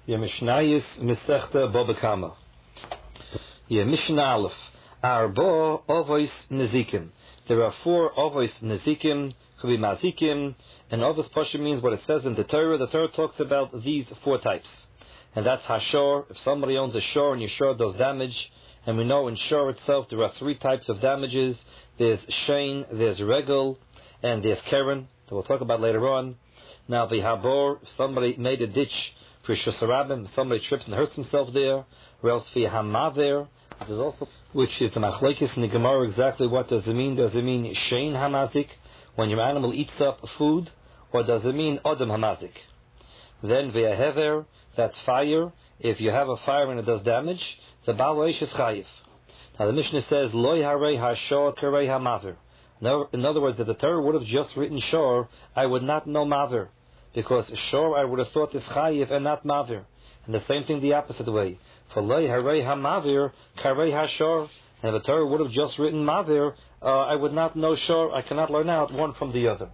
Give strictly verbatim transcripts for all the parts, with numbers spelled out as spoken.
Your Mishnayis Mesechta Baba Kama. Your Mishnah Aleph. Arba Ovois Nezikim. There are four Ovois Nezikim, could be Mazikim, and Ovois Pasha means what it says in the Torah. The Torah talks about these four types. And that's Hashor. If somebody owns a shore and your shore does damage, and we know in shore itself there are three types of damages. There's Shein, there's Regel, and there's Keren, that we'll talk about later on. Now the Habor, somebody made a ditch for Shusarabim, somebody trips and hurts himself there, or else for Hamaver, which is the Machlekes in the Gemara. Exactly what does it mean? Does it mean Shein Hamazik, when your animal eats up food, or does it mean Odom Hamazik? Then Ve'ahever, that's fire. If you have a fire and it does damage, the Baal Eish is Chayiv. Now the Mishnah says, Loi Harei Hashor Karei Hamaver. In other words, if the Torah would have just written Shor, I would not know Maver. Because Shor I would have thought is Chayiv and not Maver. And the same thing the opposite way. For Loi Harei Hamaver Karei Hashor. And if the Torah would have just written Maver, uh, I would not know Shor. I cannot learn out one from the other.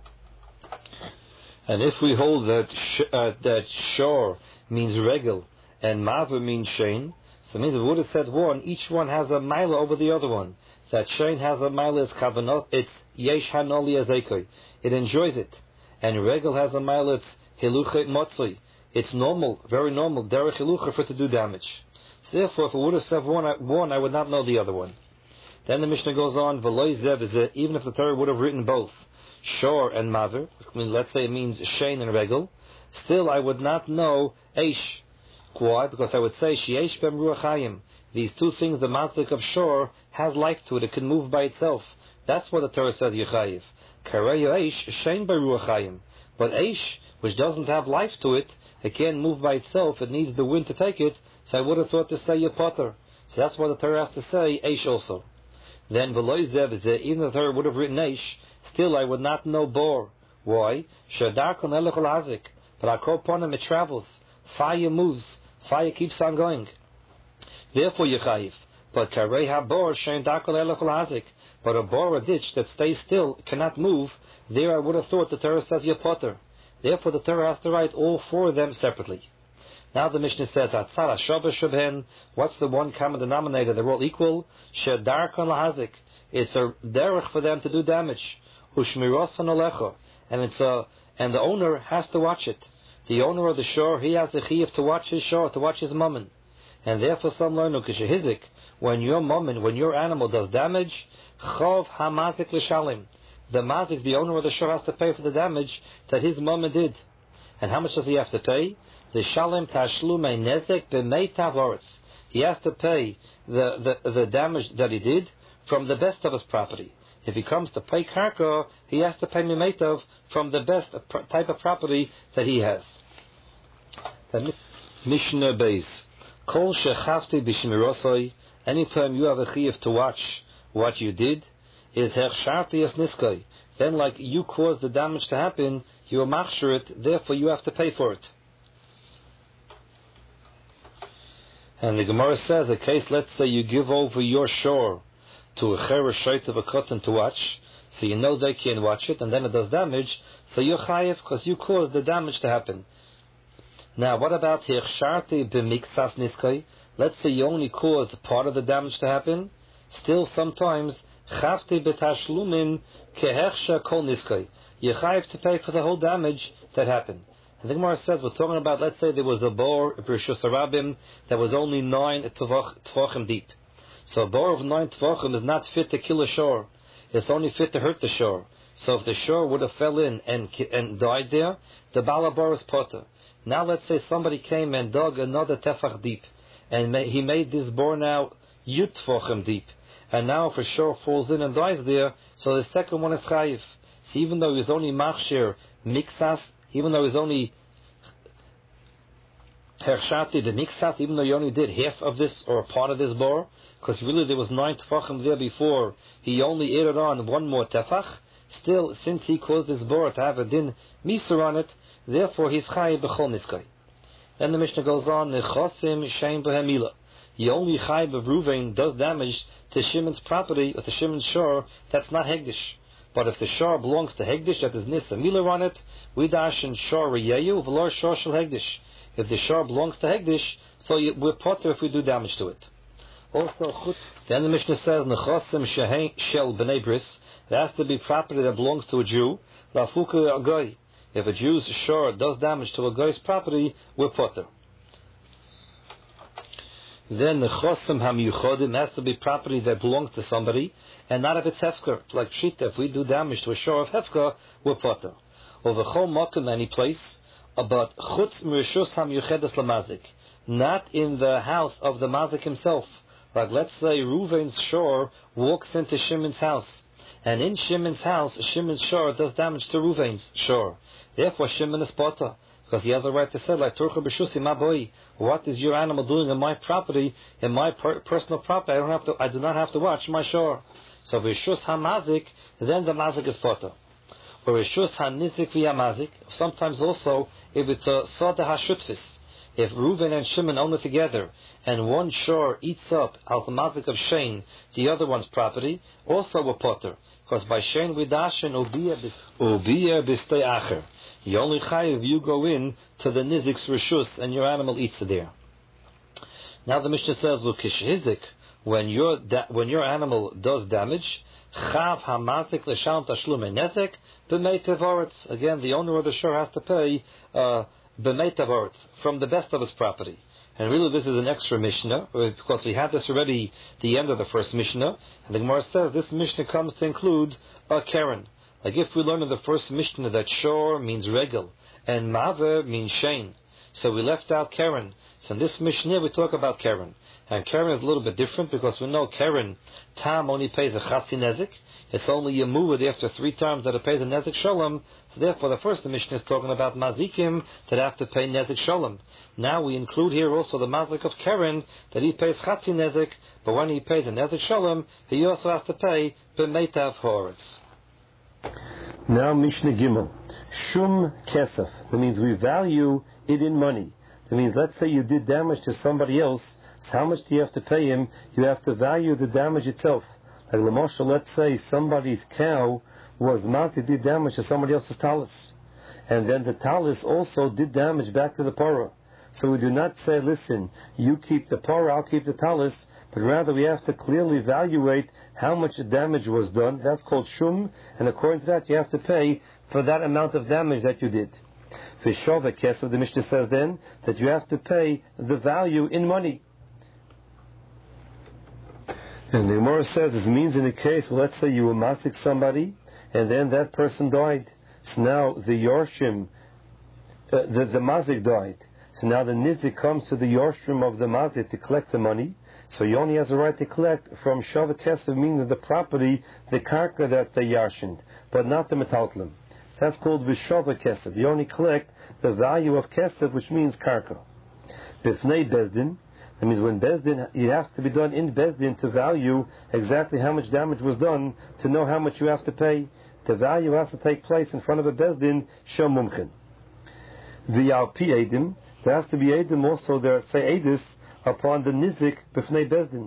And if we hold that sh- uh, that Shor means Regel and Maver means Shein, so it means if we would have said one, each one has a mila over the other one. That Shein has a mila, it's kavanot, it's yesh hanoli azekoi. It enjoys it. And Regel has a mila, it's hiluche motzoi. It's normal, very normal, derech hiluche for it to do damage. So therefore, if we would have said one, one, I would not know the other one. Then the Mishnah goes on, v'loi zev, even if the Torah would have written both, Shor and Maver, I mean, let's say it means Shein and Regel, still I would not know Eish. Why? Because I would say Sheyesh bem ruach hayim. These two things, the mazik of Shor has life to it. It can move by itself. That's what the Torah says Yechayiv. Karei Eish shein by ruach hayim. But Eish, which doesn't have life to it, it can't move by itself. It needs the wind to take it. So I would have thought to say Yepotter. So that's why the Torah has to say Eish also. Then v'loi zev, even if the Torah would have written Eish, still I would not know Bor. Why? Shadar kon elech hazik. But I call upon him, it travels. Fire moves. Fire keeps on going. Therefore, Yechayiv. But karei habor shein dakol elech hazik. But a bor, a ditch that stays still, cannot move. There, I would have thought the Torah says Yepotter. Therefore, the Torah has to write all four of them separately. Now the Mishnah says, Atzara Shabbat Shabhen. What's the one common denominator? They're all equal. Shedar kon lahazik. It's a derech for them to do damage. Ushmirosan olecha. And it's a, and the owner has to watch it. The owner of the shore, he has a chiyuv to watch his shore, to watch his mummin. And therefore some learn, ukeshehizik, when your mummin, when your animal does damage, chov hamazik l'shalim. The mazik, the owner of the shore, has to pay for the damage that his mummin did. And how much does he have to pay? The shalim tashlumei nezek b'mei tavoretz. He has to pay the, the, the damage that he did from the best of his property. If he comes to pay karka, he has to pay mimetov from the best type of property that he has. Mishnah Beis. Kol shechavti b'shmirosoi. Anytime you have a chiyuv to watch what you did, is hechsharti es niskoi. Then, like you caused the damage to happen, you are machshir it. Therefore, you have to pay for it. And the Gemara says, a case, let's say you give over your shore to a cheresh shait of a cotton to watch, so you know they can't watch it, and then it does damage, so you're chayiv because you caused the damage to happen. Now, what about hirshati b'miksas niskay? Let's say you only caused part of the damage to happen. Still, sometimes chavti b'tashlumin kehersha kol niskay. You're chayiv to pay for the whole damage that happened. And the Gemara says, we're talking about, let's say there was a bor, a Rishus Harabim, that was only nine tvachim deep. So a bor of nine tvachim is not fit to kill a shore. It's only fit to hurt the shore. So if the shore would have fell in and and died there, the balabor is potter. Now let's say somebody came and dug another tefach deep, and ma- he made this bor now yut tvachim deep. And now if a shore falls in and dies there, so the second one is chayiv. So even though he's only machshir miksas, even though he's only hershati the miksas, even though he only did half of this or a part of this bor, because really there was nine tefachim there before, he only added on one more tefach. Still, since he caused this bor to have a din miser on it, therefore he's chayiv b'chol niskay. Then the Mishnah goes on, nechosim shein b'hemila. He only chayiv b'ruvain does damage to Shimon's property, or to Shimon's shore, that's not hegdish. But if the shore belongs to hegdish, that is nis a mila on it, we dash in shore reyeyu v'lor shore shel hegdish. If the shor belongs to Hegdish, so you, we're potter if we do damage to it. Also, then the Mishnah says, Nechosim shel b'nei bris, it has to be property that belongs to a Jew. Lafuka a goy. If a Jew's shor does damage to a guy's property, we're potter. Then the chosim hamiyuchodim has to be property that belongs to somebody, and not if it's hefker. Like shita, if we do damage to a shor of hefker, we're potter. Or the chol mokum, any place, but chutz mirishus hamiyuchedes lamazik, not in the house of the mazik himself. Like let's say Reuven's shor walks into Shimon's house, and in Shimon's house, Shimon's shor does damage to Reuven's shor. Therefore, Shimon is potter. Because he has the right to say, like, Turcha b'shusi ma boi, what is your animal doing in my property, in my per- personal property? I don't have to. I do not have to watch my shore. So b'shus hamazik, then the mazik is potter. Or b'shus hanizik v'yamazik. Sometimes also, if it's a soda hashutfis, if Reuven and Shimon own it together, and one shore eats up al mazik of Shein, the other one's property, also a potter. Because by Shein we dashin ubiya b'stei acher. You only chayiv, you go in to the nizik's reshus and your animal eats it there. Now the Mishnah says, "Ukishhizik, when your da- when your animal does damage, chav hamazik l'sham tashlume nezek b'mei tevoretz." Again, the owner of the shore has to pay uh, b'mei tevoretz from the best of his property. And really, this is an extra Mishnah because we had this already the end of the first Mishnah. And the Gemara says this Mishnah comes to include a keren. Like if we learn in the first Mishnah that shor means regel and maver means shein, so we left out keren. So in this Mishnah we talk about keren, and keren is a little bit different because we know keren tam only pays a chatzi nezik. It's only yemuved after three times that it pays a nezik shalom. So therefore, the first Mishnah is talking about mazikim that have to pay nezik shalom. Now we include here also the mazik of keren that he pays chatzi nezik, but when he pays a nezik shalom, he also has to pay b'meitav horetz. Now Mishnah Gimel. Shum kesef. That means we value it in money. That means let's say you did damage to somebody else. So how much do you have to pay him? You have to value the damage itself. Like Lamosha, let's say somebody's cow was mazi, did damage to somebody else's talus. And then the talus also did damage back to the parah. So we do not say, listen, you keep the parah, I'll keep the talus. But rather we have to clearly evaluate how much damage was done. That's called shum, and according to that you have to pay for that amount of damage that you did. V'shova kesef, the Mishnah says then that you have to pay the value in money. And the Gemara says this means in the case, well, let's say you were masik somebody, and then that person died. So now the yorshim, uh, the, the mazik died. So now the nizik comes to the yorshim of the mazik to collect the money. So he only has a right to collect from Shava Kesef, meaning the property, the karka that they yarshined, but not the metaltlim. So that's called Vishava Kesef. You only collect the value of Kesef, which means karka. Bifnei Bezdin, that means when Bezdin, it has to be done in Bezdin to value exactly how much damage was done, to know how much you have to pay. The value has to take place in front of a Bezdin, Shom Mumchin. V'yal pi Edim, there has to be Edim also, there are say Edis, upon the nizik b'fnei bezdin.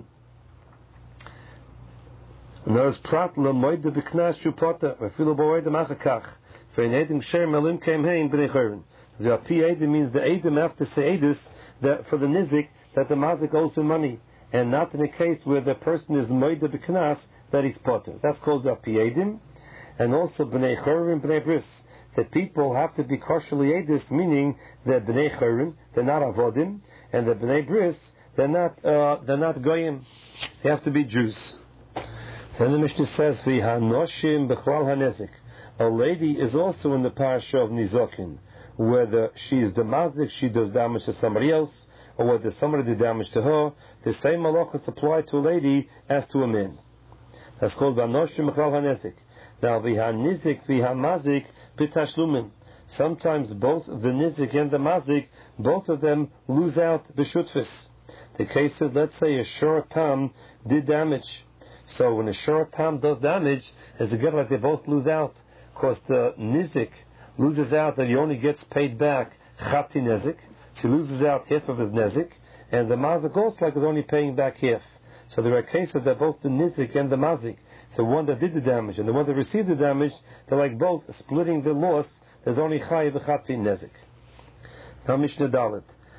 And there is prat l'moide b'knas shupota v'filu b'oide machakach v'in edim ksher melim came heim b'nei chayrin. The api edim means the edim have to say edus that for the nizik that the mazik owes him money, and not in a case where the person is moide b'knas that he's potter. That's called the api edim. And also b'nei chayrin b'nei bris. The people have to be kosherly edus, meaning that b'nei chayrin, they're not avodim, and the b'nei bris, they're not uh, they're not goyim. They have to be Jews. Then the Mishnah says, "V'hanoshim b'chlal hanezik." A lady is also in the parasha of Nizokin, whether she is the mazik, she does damage to somebody else, or whether somebody did damage to her. The same malachas apply to a lady as to a man. That's called v'hanoshim b'chlal hanezik. Now v'hanizik v'hamazik b'tashlumin. Sometimes both the nizik and the mazik, both of them lose out b'shutfis. The case is, let's say a shor tam did damage. So when a shor tam does damage, it's a good like they both lose out. Because the nizik loses out that he only gets paid back chati nezik. So he loses out half of his nezik. And the mazik also like is only paying back half. So there are cases that both the nizik and the mazik, the one that did the damage and the one that received the damage, they're like both splitting the loss. There's only chayi v'chati nezik. Now Mishnah Dalet.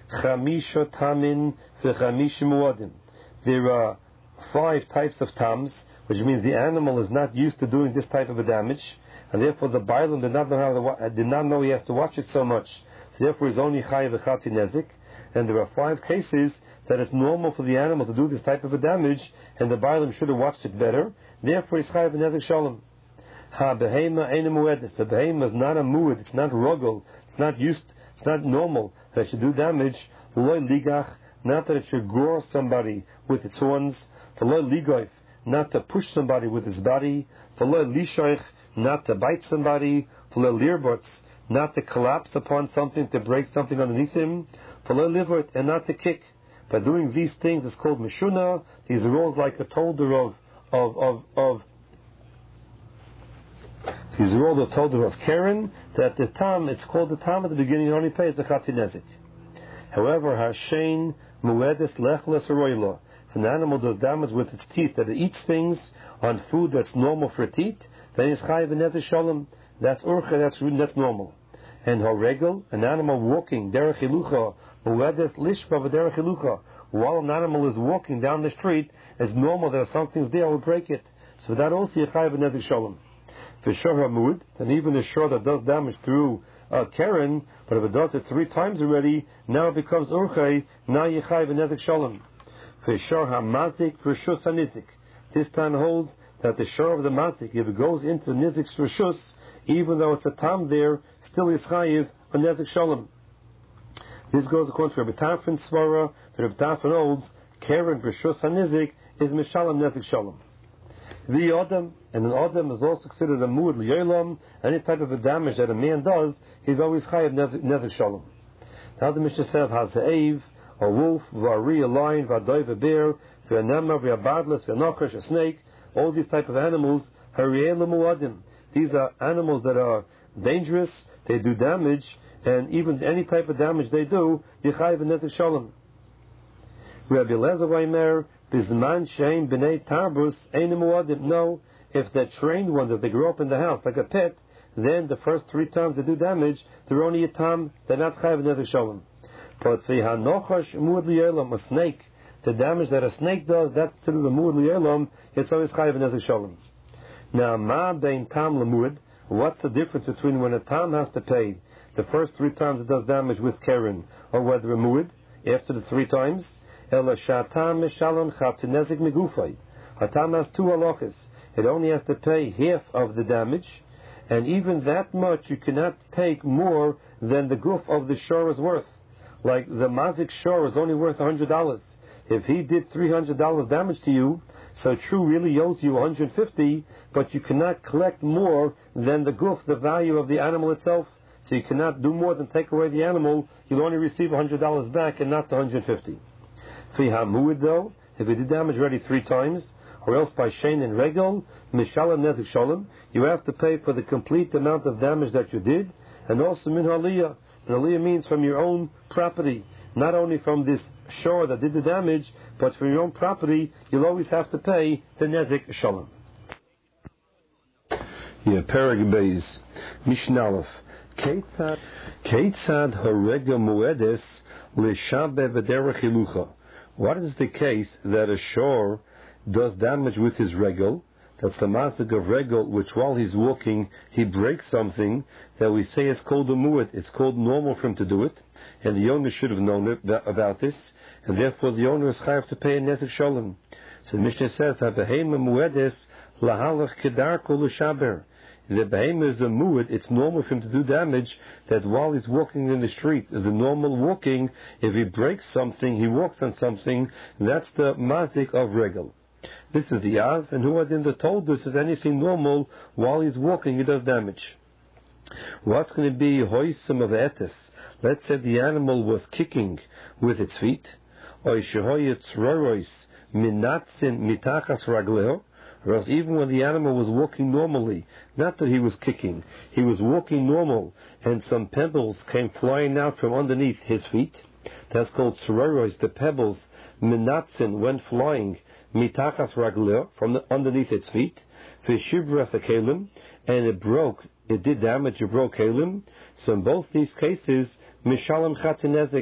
Chamisha tamin v'chamisha muadim. There are five types of tams, which means the animal is not used to doing this type of a damage, and therefore the Bailam did not know how to wa- did not know he has to watch it so much. So therefore, he's only chayiv v'chati nezik. And there are five cases that it's normal for the animal to do this type of a damage, and the Bailam should have watched it better. Therefore, he's chayiv nezik shalom. Ha behema ein muedis. The behema is not a mued. It's not rogel. It's not used. It's not normal that it should do damage. Loy ligach. Not that it should gore somebody with its horns. Loy ligoif. Not to push somebody with its body. Loy lishoich. Not to bite somebody. Loy lirbots. Not to collapse upon something, to break something underneath him. Loy livert. And not to kick. By doing these things, it's called mishuna. These are all like a tolder of of of of. These are all the tolder of Karen, that the tam, it's called the tam at the beginning, it only pays the chati nezik. However, hashein muedis lechles aroylo. If an animal does damage with its teeth, that it eats things on food that's normal for it to eat, then it's chayiv nezik shalom. That's urcha, that's that's normal. And horegel, an animal walking derech hilucha, muedis lishba v'derech hilucha. While an animal is walking down the street, it's normal that if something's there, will break it. So that also is chayiv nezik shalom. For shor hamud, and even the shor that does damage through uh, Karen, but if it does it three times already, now it becomes urchei, now yechai v'nezik shalom. For shor hamazik, for shus hanizik. This time holds that the shor of the mazik, if it goes into the nizik's reshus, even though it's a tam there, still is chayiv v'nezik shalom. This goes according to Rabbi Tarfon Svara, that Rabbi Tarfon holds, Karen for shus hanizik is mishalom nezik shalom. The Adam, and an Adam is also considered a muad liyolam. Any type of a damage that a man does, he's always chayav nezik shalom. Now the Mishnah says, Haza'ev, a wolf, Vari, a lion, Vadoiv, a bear, V'anema, V'abadlas, V'anochash, a snake, all these type of animals, Hariyel muadim. These are animals that are dangerous, they do damage, and even any type of damage they do, Yechayav nezik shalom. Rabbi Elazar Vaymer, Bizman shein b'nei tarbus ein muadim. No, if they're trained ones, if they grow up in the house like a pet, then the first three times they do damage, they're only a tam. They're not chayav nezik shalom. But v'hanochash muad li'olam, a snake, the damage that a snake does, that's considered a muad li'olam. It's always chayav nezik shalom. Now, ma bein tam lemuad. What's the difference between when a tam has to pay the first three times it does damage with Karen, or whether a muad after the three times? Ela shatam mishalom chatzinezik megufay. Hatam has two halachas. It only has to pay half of the damage, and even that much you cannot take more than the guf of the shor is worth. Like the mazik shor is only worth one hundred dollars. If he did three hundred dollars damage to you, so true really owes you one hundred fifty, but you cannot collect more than the guf, the value of the animal itself. So you cannot do more than take away the animal. You'll only receive one hundred dollars back and not the one hundred fifty. Muid though, if he did damage already three times, or else by shein and regel, mishalom nezik shalom, you have to pay for the complete amount of damage that you did, and also min haliyah. And haliyah means from your own property, not only from this shore that did the damage, but from your own property, you'll always have to pay the nezik shalom. Yeah, Perek Beis, Mishnah Aleph. Keitzad Keitzad Harega Muedes Leshabe V'derech Hilucha. What is the case that a shor does damage with his regel? That's the masik of regel, which while he's walking, he breaks something that we say is called a muad. It's called normal for him to do it, and the owner should have known it, about this, and therefore the owner is chayav to pay a nezik shalom. So the Mishnah says, "Habehema muedes lahalach kedarko l'shaber." The behema is a muad. It's normal for him to do damage. That while he's walking in the street, the normal walking, if he breaks something, he walks on something. That's the mazik of regel. This is the Av, and who in the told us is anything normal while he's walking, he does damage. What's going to be hoisum of etis? Let's say the animal was kicking with its feet, or shehoyet rorois minatzin mitachas ragleo. Or else even when the animal was walking normally, not that he was kicking, he was walking normal, and some pebbles came flying out from underneath his feet. That's called tsororos, the pebbles, minatzin, went flying, mitachas ragleo, from the, underneath its feet, v'shibras kalim, and it broke, it did damage, it broke kalim. So in both these cases, mishalom chatzinezik,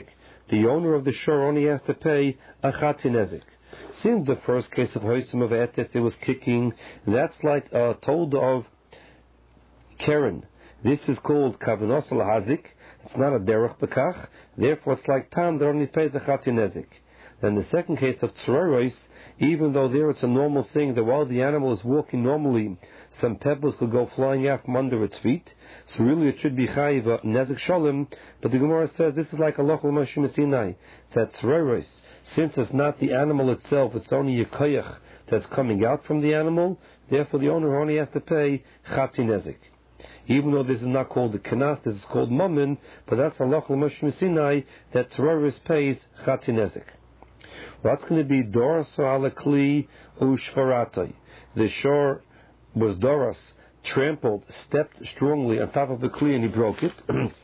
the owner of the shore only has to pay a Chatzi Nezik. Since the first case of Hoisim of Etes, it was kicking, that's like a told of Karen. This is called Kavanos al-Hazik. It's not a Derech Bekach. Therefore, it's like Tam that only pays a Chatzi Nezik. Then the second case of Tzroros, even though there it's a normal thing that while the animal is walking normally, some pebbles will go flying out from under its feet. So really it should be Chayiv Nezik Shalom. But the Gemara says this is like a Lochel Moshe Messinai. That Tzroros, since it's not the animal itself, it's only a koyach that's coming out from the animal, therefore the owner only has to pay Chatzi Nezik. Even though this is not called the Kanas, this is called Mammon, but that's Allah Moshe Messinai that Tzroros pays Chatzi Nezik. What's going to be Doros ala Kli Ushvaratoi? The shore was Doros, trampled, stepped strongly on top of the Kli and he broke it.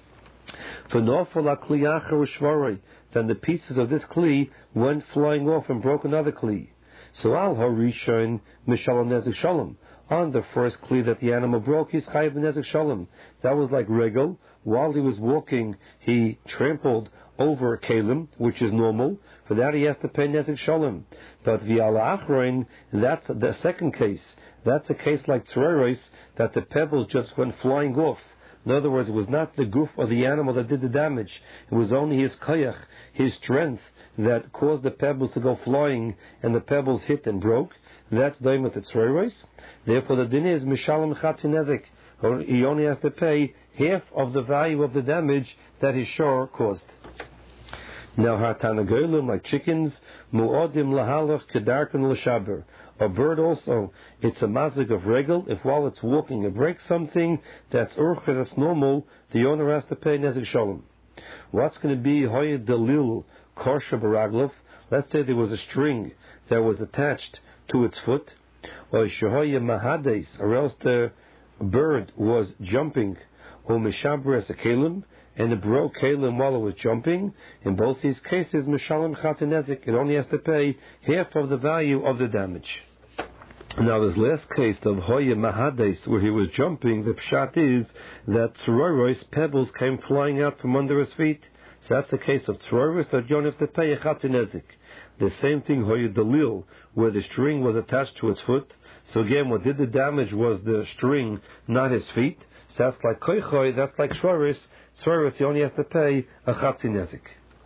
Then the pieces of this Kli went flying off and broke another Kli. So Al Harishon Mishalom Nezik Shalom. On the first Kli that the animal broke, he's Chayiv Nezik Shalom. That was like Regel. While he was walking, he trampled over Kalim, which is normal. For that he has to pay Nezik Shalom. But V'ala Achroin, that's the second case. That's a case like Tzroros, that the pebbles just went flying off. In other words, it was not the goof of the animal that did the damage. It was only his koyach, his strength, that caused the pebbles to go flying, and the pebbles hit and broke. That's doing with the Tzroros. Therefore, the din is Mishalom Chatzi Nezik. He only has to pay half of the value of the damage that his shore caused. Now, Hatanagolim, like chickens, Mu'odim Lahalach Kedarkan L'Shaber. A bird also, it's a mazik of regel. If while it's walking it breaks something, that's urcha, that's normal, the owner has to pay Nezik Shalom. What's going to be Hoya Delil Korsha Baraglov? Let's say there was a string that was attached to its foot, or Shehoya Mahades, or else the bird was jumping, or Mishaber as a Kalim, and it broke Kalim while it was jumping. In both these cases, Mishalom Chatzi Nezik, it only has to pay half of the value of the damage. Now, this last case of Hoya Mahades, where he was jumping, the pshat is that Tzroros pebbles came flying out from under his feet. So that's the case of Tzroros, that you don't have to pay a Chatzi Nezik. The same thing, Hoya Delil, where the string was attached to its foot. So again, what did the damage was the string, not his feet. So that's like Koichoi, that's like Tzroros. Tzroros, he only has to pay a Chatzi Nezik.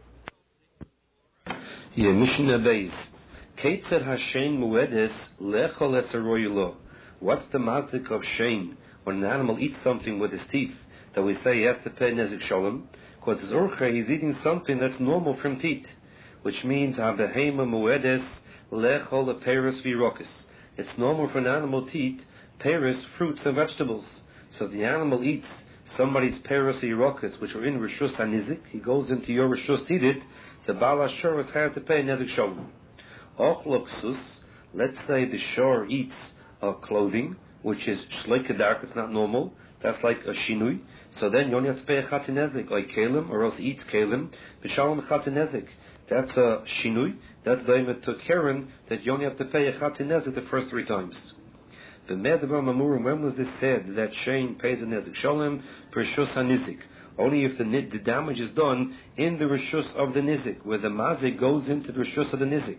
Yeah, Mishnah Beis. Keitzer Hashem Muedes Lechol Esaroyulo. What's the mazik of Shein when an animal eats something with his teeth that we say he has to pay Nezik Shalom? Because his urcha, he's eating something that's normal from teeth, which means Habehema Muedes Lechol Peres Virokis. It's normal for an animal to eat peres, fruits and vegetables. So if the animal eats somebody's peres Virokis, which are in Rishus HaNizik, he goes into your Rishus to eat it, the Baal HaShor has had to pay Nezik Shalom. Ochloksus, let's say the shore eats uh, clothing, which is shleikadark, it's not normal, that's like a shinui, so then you only have to pay a Chatzi Nezik, like kalim, or else eats kalim, b'shalom Chatzi Nezik. That's a shinui, that's the to Karen, that you only have to pay a Chatzi Nezik the first three times. The Medrash Mamurim, when was this said, that Shein pays a Nezik Shalom per Rishus HaNizik? Only if the, the damage is done in the Rishus of the Nizik, where the mazik goes into the Rishus of the Nizik.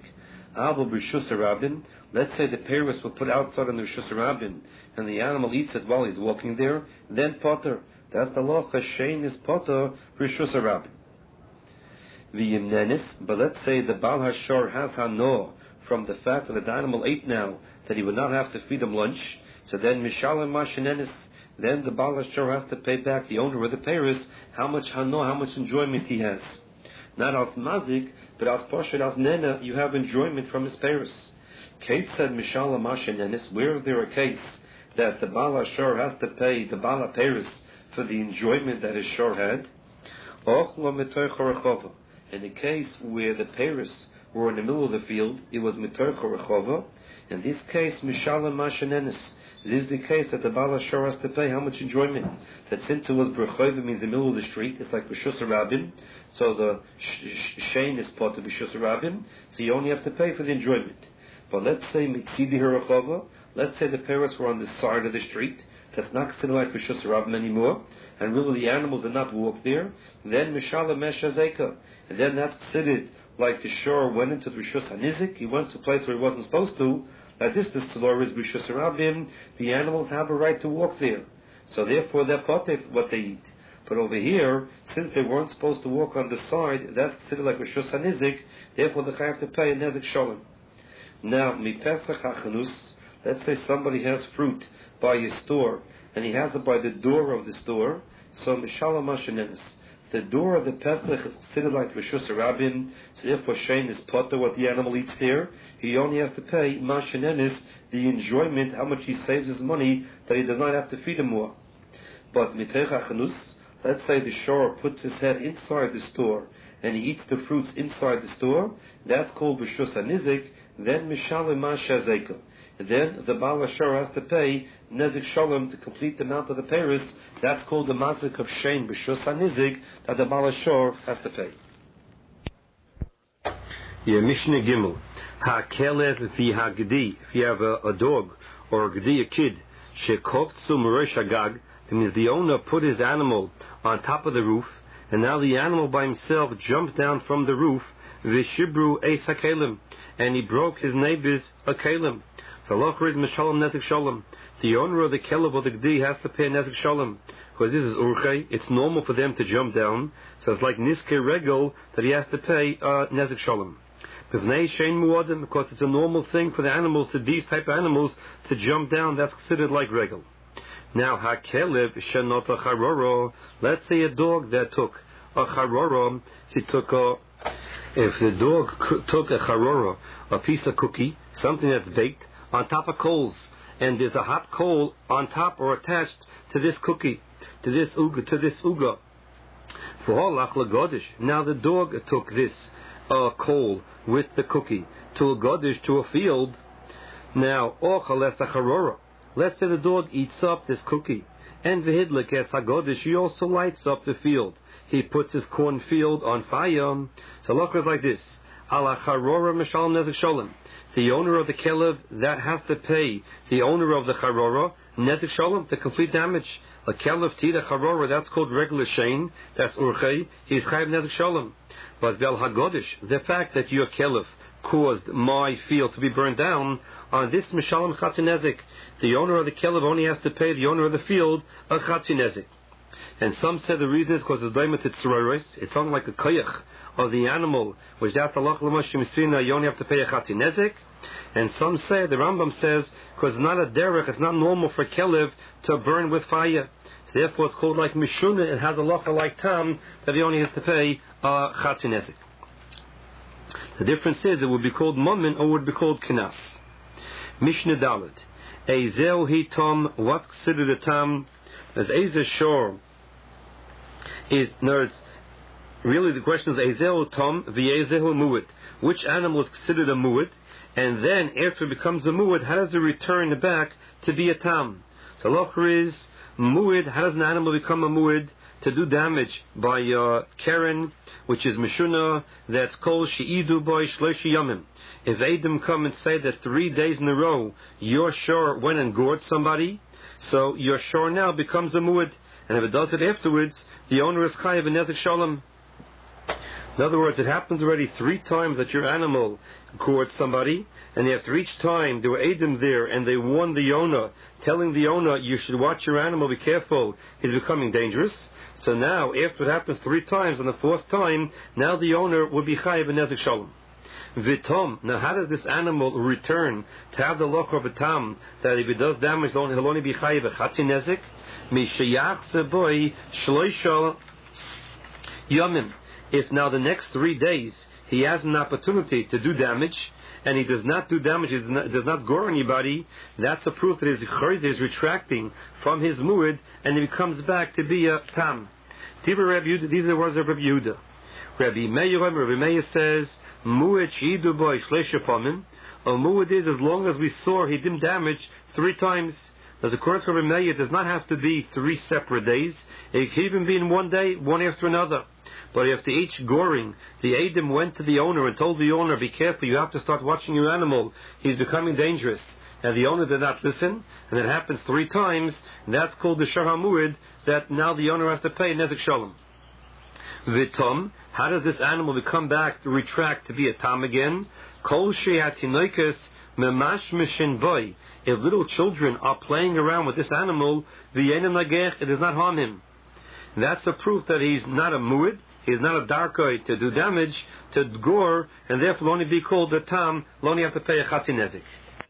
Let's say the peris will put outside on the Rishus Rabin, and the animal eats it while he's walking there, then potter. That's the law. Shein is potter Rishus Rabin. V'yimnenis, but let's say the Baal HaShor has hano from the fact that the animal ate now, that he would not have to feed him lunch. So then mishalim mashenenis, then the Baal HaShor has to pay back the owner of the peris how much hano, how much enjoyment he has. Not as mazik, but as poshet, as nena, you have enjoyment from his peris. Kate said, Mishala Mashenenis, where is there a case that the Baal HaShor has to pay the Baal HaPeris for the enjoyment that his shor had? In the case where the peris were in the middle of the field, it was Mitoich Rechova. In this case, Mishala Mashenenis, it is the case that the Baal HaShor has to pay how much enjoyment. That since it was Brechova, means the middle of the street, it's like B'Shus Rabin, so the Shein is part of B'Shus Rabin, so you only have to pay for the enjoyment. But let's say Mitzidi Herachova, let's say the peris were on the side of the street, that's not considered like Rishus Rabbim anymore, and really the animals did not walk there, then Mishala Meshazeka, and then that's considered like the shore went into the Rishus HaNizik, he went to a place where he wasn't supposed to. Like this, the Tzlor is Rishus Rabbim, the animals have a right to walk there. So therefore they're potev what they eat. But over here, since they weren't supposed to walk on the side, that's considered like Rishus HaNizik, therefore they have to pay a Nezik Shalom. Now, Mi Pesach HaChanus, let's say somebody has fruit by his store, and he has it by the door of the store, so Mishalom Mashanenis. The door of the Pesach is considered like Rishus Rabbim, so therefore Shane is potter what the animal eats there. He only has to pay Mashanenis, the enjoyment, how much he saves his money, that he does not have to feed him more. But Mitech HaChanus, let's say the shore puts his head inside the store, and he eats the fruits inside the store, that's called Rishus HaNizik, then Mishalom Mashazeka. Then the Baal HaShor has to pay Nezik Shalom to complete the amount of the Paris. That's called the Mazik of Shein B'Shus HaNizik that the Baal HaShor has to pay. Yeah, Mishnah Gimel. Ha-kelev vi ha-gedi. If you have a, a dog or a gedi, a kid, shekoptzu m'rosh hagag, that means the owner put his animal on top of the roof, and now the animal by himself jumped down from the roof, v'shibru eis ha-kelim, and he broke his neighbor's a kelim. So Allah is Mishalom Nezik Shalom. The owner of the Kelev or the Gdi has to pay Nezik Shalom. Because this is Urchei, it's normal for them to jump down. So it's like Niske Regel that he has to pay uh, Nezik Shalom. B'vnei Shein Muadim, because it's a normal thing for the animals, to these type of animals, to jump down, that's considered like Regel. Now, Ha-Kelev Shenot Ha-Charoro, let's say a dog that took a Charoro, he took a, if the dog took a Charoro, a piece of cookie, something that's baked, on top of coals, and there's a hot coal on top or attached to this cookie, to this uga, to this uga. Now the dog took this uh, coal with the cookie to a godish, to a field. Now, let's say the dog eats up this cookie, and v'hidlik es hagodish, he also lights up the field. He puts his cornfield on fire. So look, it's like this: Ala charora mishalom nezik shalom. The owner of the kelev that has to pay the owner of the charora nezik shalom to complete damage. A kelev tida charora, that's called regular shein. That's urchei. He's chayav nezik shalom. But vel hagodish, the fact that your kelev caused my field to be burned down, on this mishalom chatzi nezik, the owner of the kelev only has to pay the owner of the field a chatzi nezik. And some say the reason is because it's daimut tzroros. It's something like a koyach of the animal, which that's Allah l'mashim sina. You only have to pay a chatzi nezik. And some say, the Rambam says, because it's not a derech, it's not normal for kelev to burn with fire. So therefore, it's called like mishuna. It has a lacha like tam that he only has to pay a chatzi nezik. The difference is it would be called momin or would be called kinas. Mishnah Dalet. Ezel hi tom. What's considered a tam? As Ezer shor is, no, really the question is Ezel tom v'Ezel mu'id. Which animal is considered a mu'id? And then after it becomes a mu'id, how does it return back to be a tam? So locher is mu'id. How does an animal become a mu'id? To do damage by uh, Karen, which is Mishuna, that's called She'idu Boy Shloshi Yamim. If Adam come and say that three days in a row your shore went and gored somebody, so your shore now becomes a mu'id. And if it does it afterwards, the owner is chayav and nezik shalom. In other words, it happens already three times that your animal gored somebody, and after each time there were Adam there, and they warned the owner, telling the owner, you should watch your animal, be careful, he's becoming dangerous. So now, after it happens three times, on the fourth time, now the owner will be chayav and nezik shalom. Vitom. Now, how does this animal return to have the loch of a tam that if it does damage, he'll only be chayav a chatzi nezik? Mishayach zeboy shloisha yamim. If now the next three days he has an opportunity to do damage, and he does not do damage, he does not, does not gore anybody, that's a proof that his chayz is retracting from his mu'id, and he comes back to be a tam. These are the words of Rabbi Yehuda. Rabbi Meir, Rabbi Meir says, mu'id shi'idu boy shleisha pamim. A mu'id is as long as we saw he didn't damage three times. As according to Rabbi Meir, it does not have to be three separate days. It can even be in one day, one after another. But after each goring, the Adam went to the owner and told the owner, be careful, you have to start watching your animal. He's becoming dangerous. and the owner did not listen, and it happens three times, that's called the Shor HaMu'id, that now the owner has to pay Nezek Shalom. V'tom, how does this animal become back to retract to be a tam again? Kol she'atinoikes memash mishin boy. If little children are playing around with this animal, v'yenim nagech, it does not harm him. That's the proof that he's not a mu'id, he's not a darkoi to do damage, to gore, and therefore only be called a tam, will only have to pay a chatzi nezik.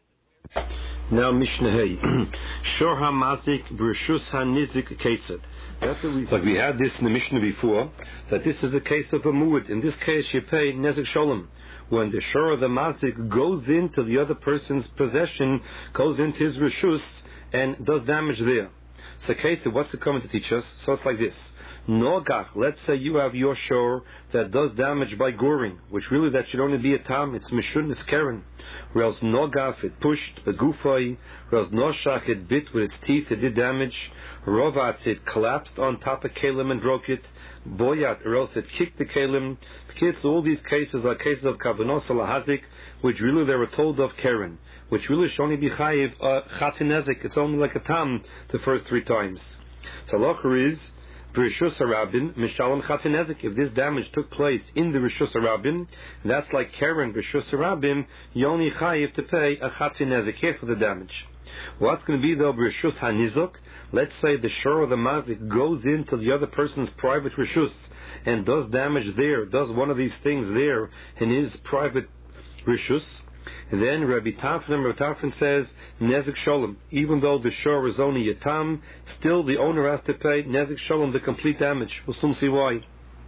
Now Mishnah Hey, Shor HaMazik B'Rishus HaNizik Ketzad. Like we had this in the Mishnah before, that this is a case of a mu'id. In this case, you pay Nezek Shalom. When the Shor of the Mazik goes into the other person's possession, goes into his Rishus, and does damage there. So, Ketzad, what's the comment to teach us? So it's like this. Nogach, let's say you have your shor that does damage by goring, which really that should only be a tam, it's mishun, it's keren. Whereas nogach, it pushed, begufay, whereas noshach, it bit with its teeth, it did damage. Rovatz, it collapsed on top of kalim and broke it. Boyat, or else it kicked the kalim. Because all these cases are cases of kavanos alahazik, which really they were told of keren, which really should only be chayiv, uh, chatzinezik, it's only like a tam the first three times. So locher is, Rishus Harabim, Mishalom Chatzinezik. If this damage took place in the Rishus Harabim, that's like Karen Rishus Harabim, you only chayiv to pay a Chatzinezik here for the damage. What's going to be though Rishus Hanizuk? Let's say the shor of the mazik goes into the other person's private Rishus and does damage there, does one of these things there in his private Rishus. And then Rabbi Tarfon, Rabbi Tarfon says Nezek Shalom. Even though the shor is only a tam, still the owner has to pay Nezek Shalom, the complete damage. We'll soon see why.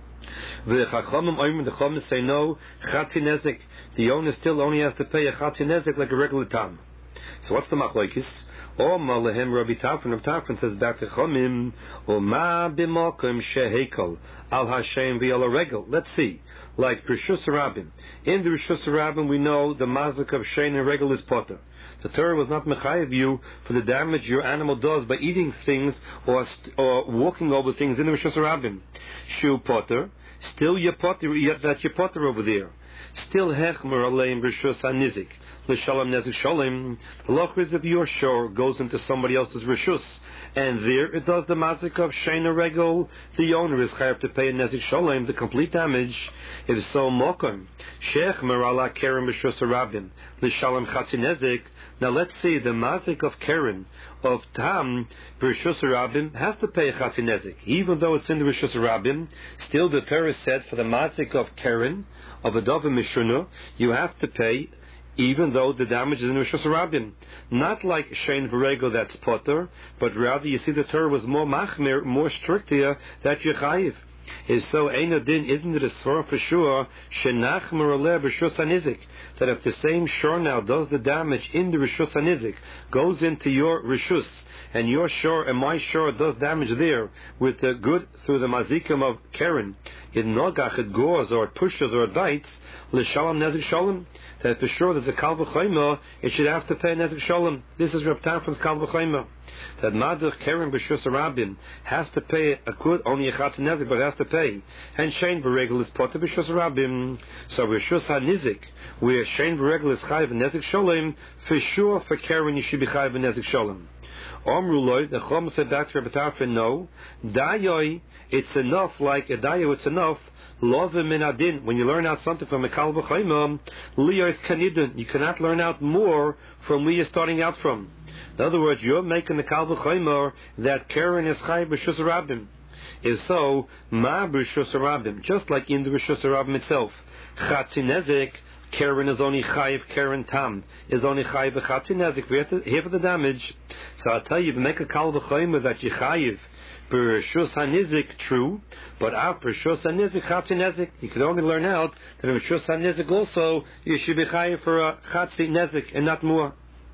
The Chachamim, the Chachamim say no, Chatzi Nezek. The owner still only has to pay a Chatzi Nezek like a regular tam. So what's the machlokes? O Malahem Rabbi Tarfon, Rabbi Tarfon says back to Chachamim, O ma b'makom shehekel al Hashem v'al regel. Let's see. Like Rishus Harabim. In the Rishus Harabim we know the mazik of shein and regel is potter. The Torah was not mechayev you for the damage your animal does by eating things or or walking over things in the Rishus Harabim. Shu potter, still you potter, yet that you potter over there. Still hechmer aleim Rishus hanizik. L'shalom nezik shalom. The loch is if your shore goes into somebody else's Rishus, and there it does the mazik of shein regel, the owner is chayav to pay a nezik shalom, the complete damage. If so, mokom sheikh merala keren b'shus harabim l'shalom chatzi nezik. Now let's see the mazik of keren of tam b'shus harabim has to pay a chatzi nezik, even though it's in the b'shus harabim. Still, the Torah said for the mazik of keren of a dove mishuna, you have to pay, even though the damage is in Rishus Harabim. Not like Shein V'Regel that's potter, but rather you see the Torah was more machmir, more strict here, that you chayiv. Is so Einadin, isn't it a svara for sure, Shenachmer Aleh B'Rishus HaNizik, that if the same shor now does the damage in the Rishus HaNizik, goes into your Rishus, and your shor and my shor does damage there, with the good through the mazikim of Keren, it nogach, it gores, or it pushes, or it bites, L'Shalom Nezik Shalom, that for sure there's a Kal V'Chomer, it should have to pay Nezik Shalom. This is Reb Tarfon's Kal V'Chomer. That Madach Keren B'Shus Harabim has to pay a good, only a Chatz Nezik, but has to pay. And Shein V'Regel is Potter B'Shus Harabim. So B'Shus HaNizik, where Shein V'Regel is Chayiv Nezik Shalom, for sure for Keren you should be Chayiv Nezik Shalom. Omruloi, the Chom said back to Reb Tarfon, no, Dayoi, it's enough, like a Dayo, it's enough. Love min adin. When you learn out something from a Kal V'Chomer, Liyos Kanidun, you cannot learn out more from where you're starting out from. In other words, you're making the Kal V'Chomer that Keren is Chayiv B'Shus Harabim. If so, Ma B'Shus Harabim, just like in the Rishus Harabim itself, Chatzi Nezik, Keren is only Chayiv, Keren Tam is only Chayiv Chatzi Nezik, here for the damage. So I'll tell you, if you make a Kal V'Chomer that you Chayiv B'Rishus HaNizik, true, but after Rishus HaNizik, Chatzi Nezik, you can only learn out that in Rishus HaNizik also, you should be Chayiv for a Chatzi Nezik and not more.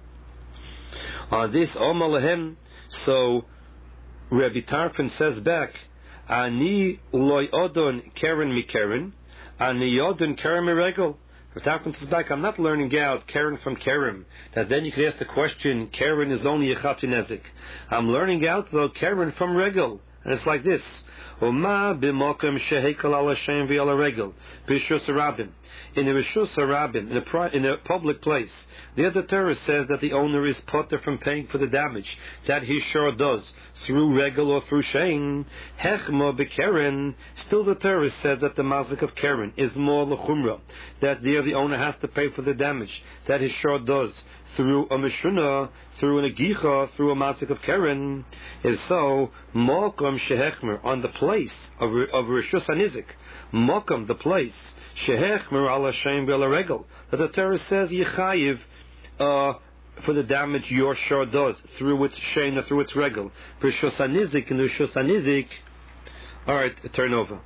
On this, Omar Lehem, so Rabbi Tarfon says back, Ani loy odon Keren mi Keren, Ani odon Keren mi Regel. Rabbi Tarfon says back, I'm not learning out Keren from Keren, that then you can ask the question, Keren is only a Chatzi Nezik. I'm learning out though Keren from Regel. And it's like this. Uma b'mokem shehekel al Hashem v'al regel b'shus rabim. In the Rishus Rabim, in a, pri- in a public place, the other Torah says that the owner is potter from paying for the damage. That he sure does, through regel or through shein. Hechma b'keren. Still the Torah says that the mazik of keren is more l'chumra. That there the owner has to pay for the damage. That he sure does, through a mishuna, through an agicha, through a mazik of keren. If so, mokum shehechmer, on the place of, of Rishus HaNizik. Mokum, the place. Shehechmer al Hashem v'al regel. That the Torah says yichayiv uh, for the damage your shore does through its shein or through its regel. For Rishus HaNizik and Rishus HaNizik. All right, turn over.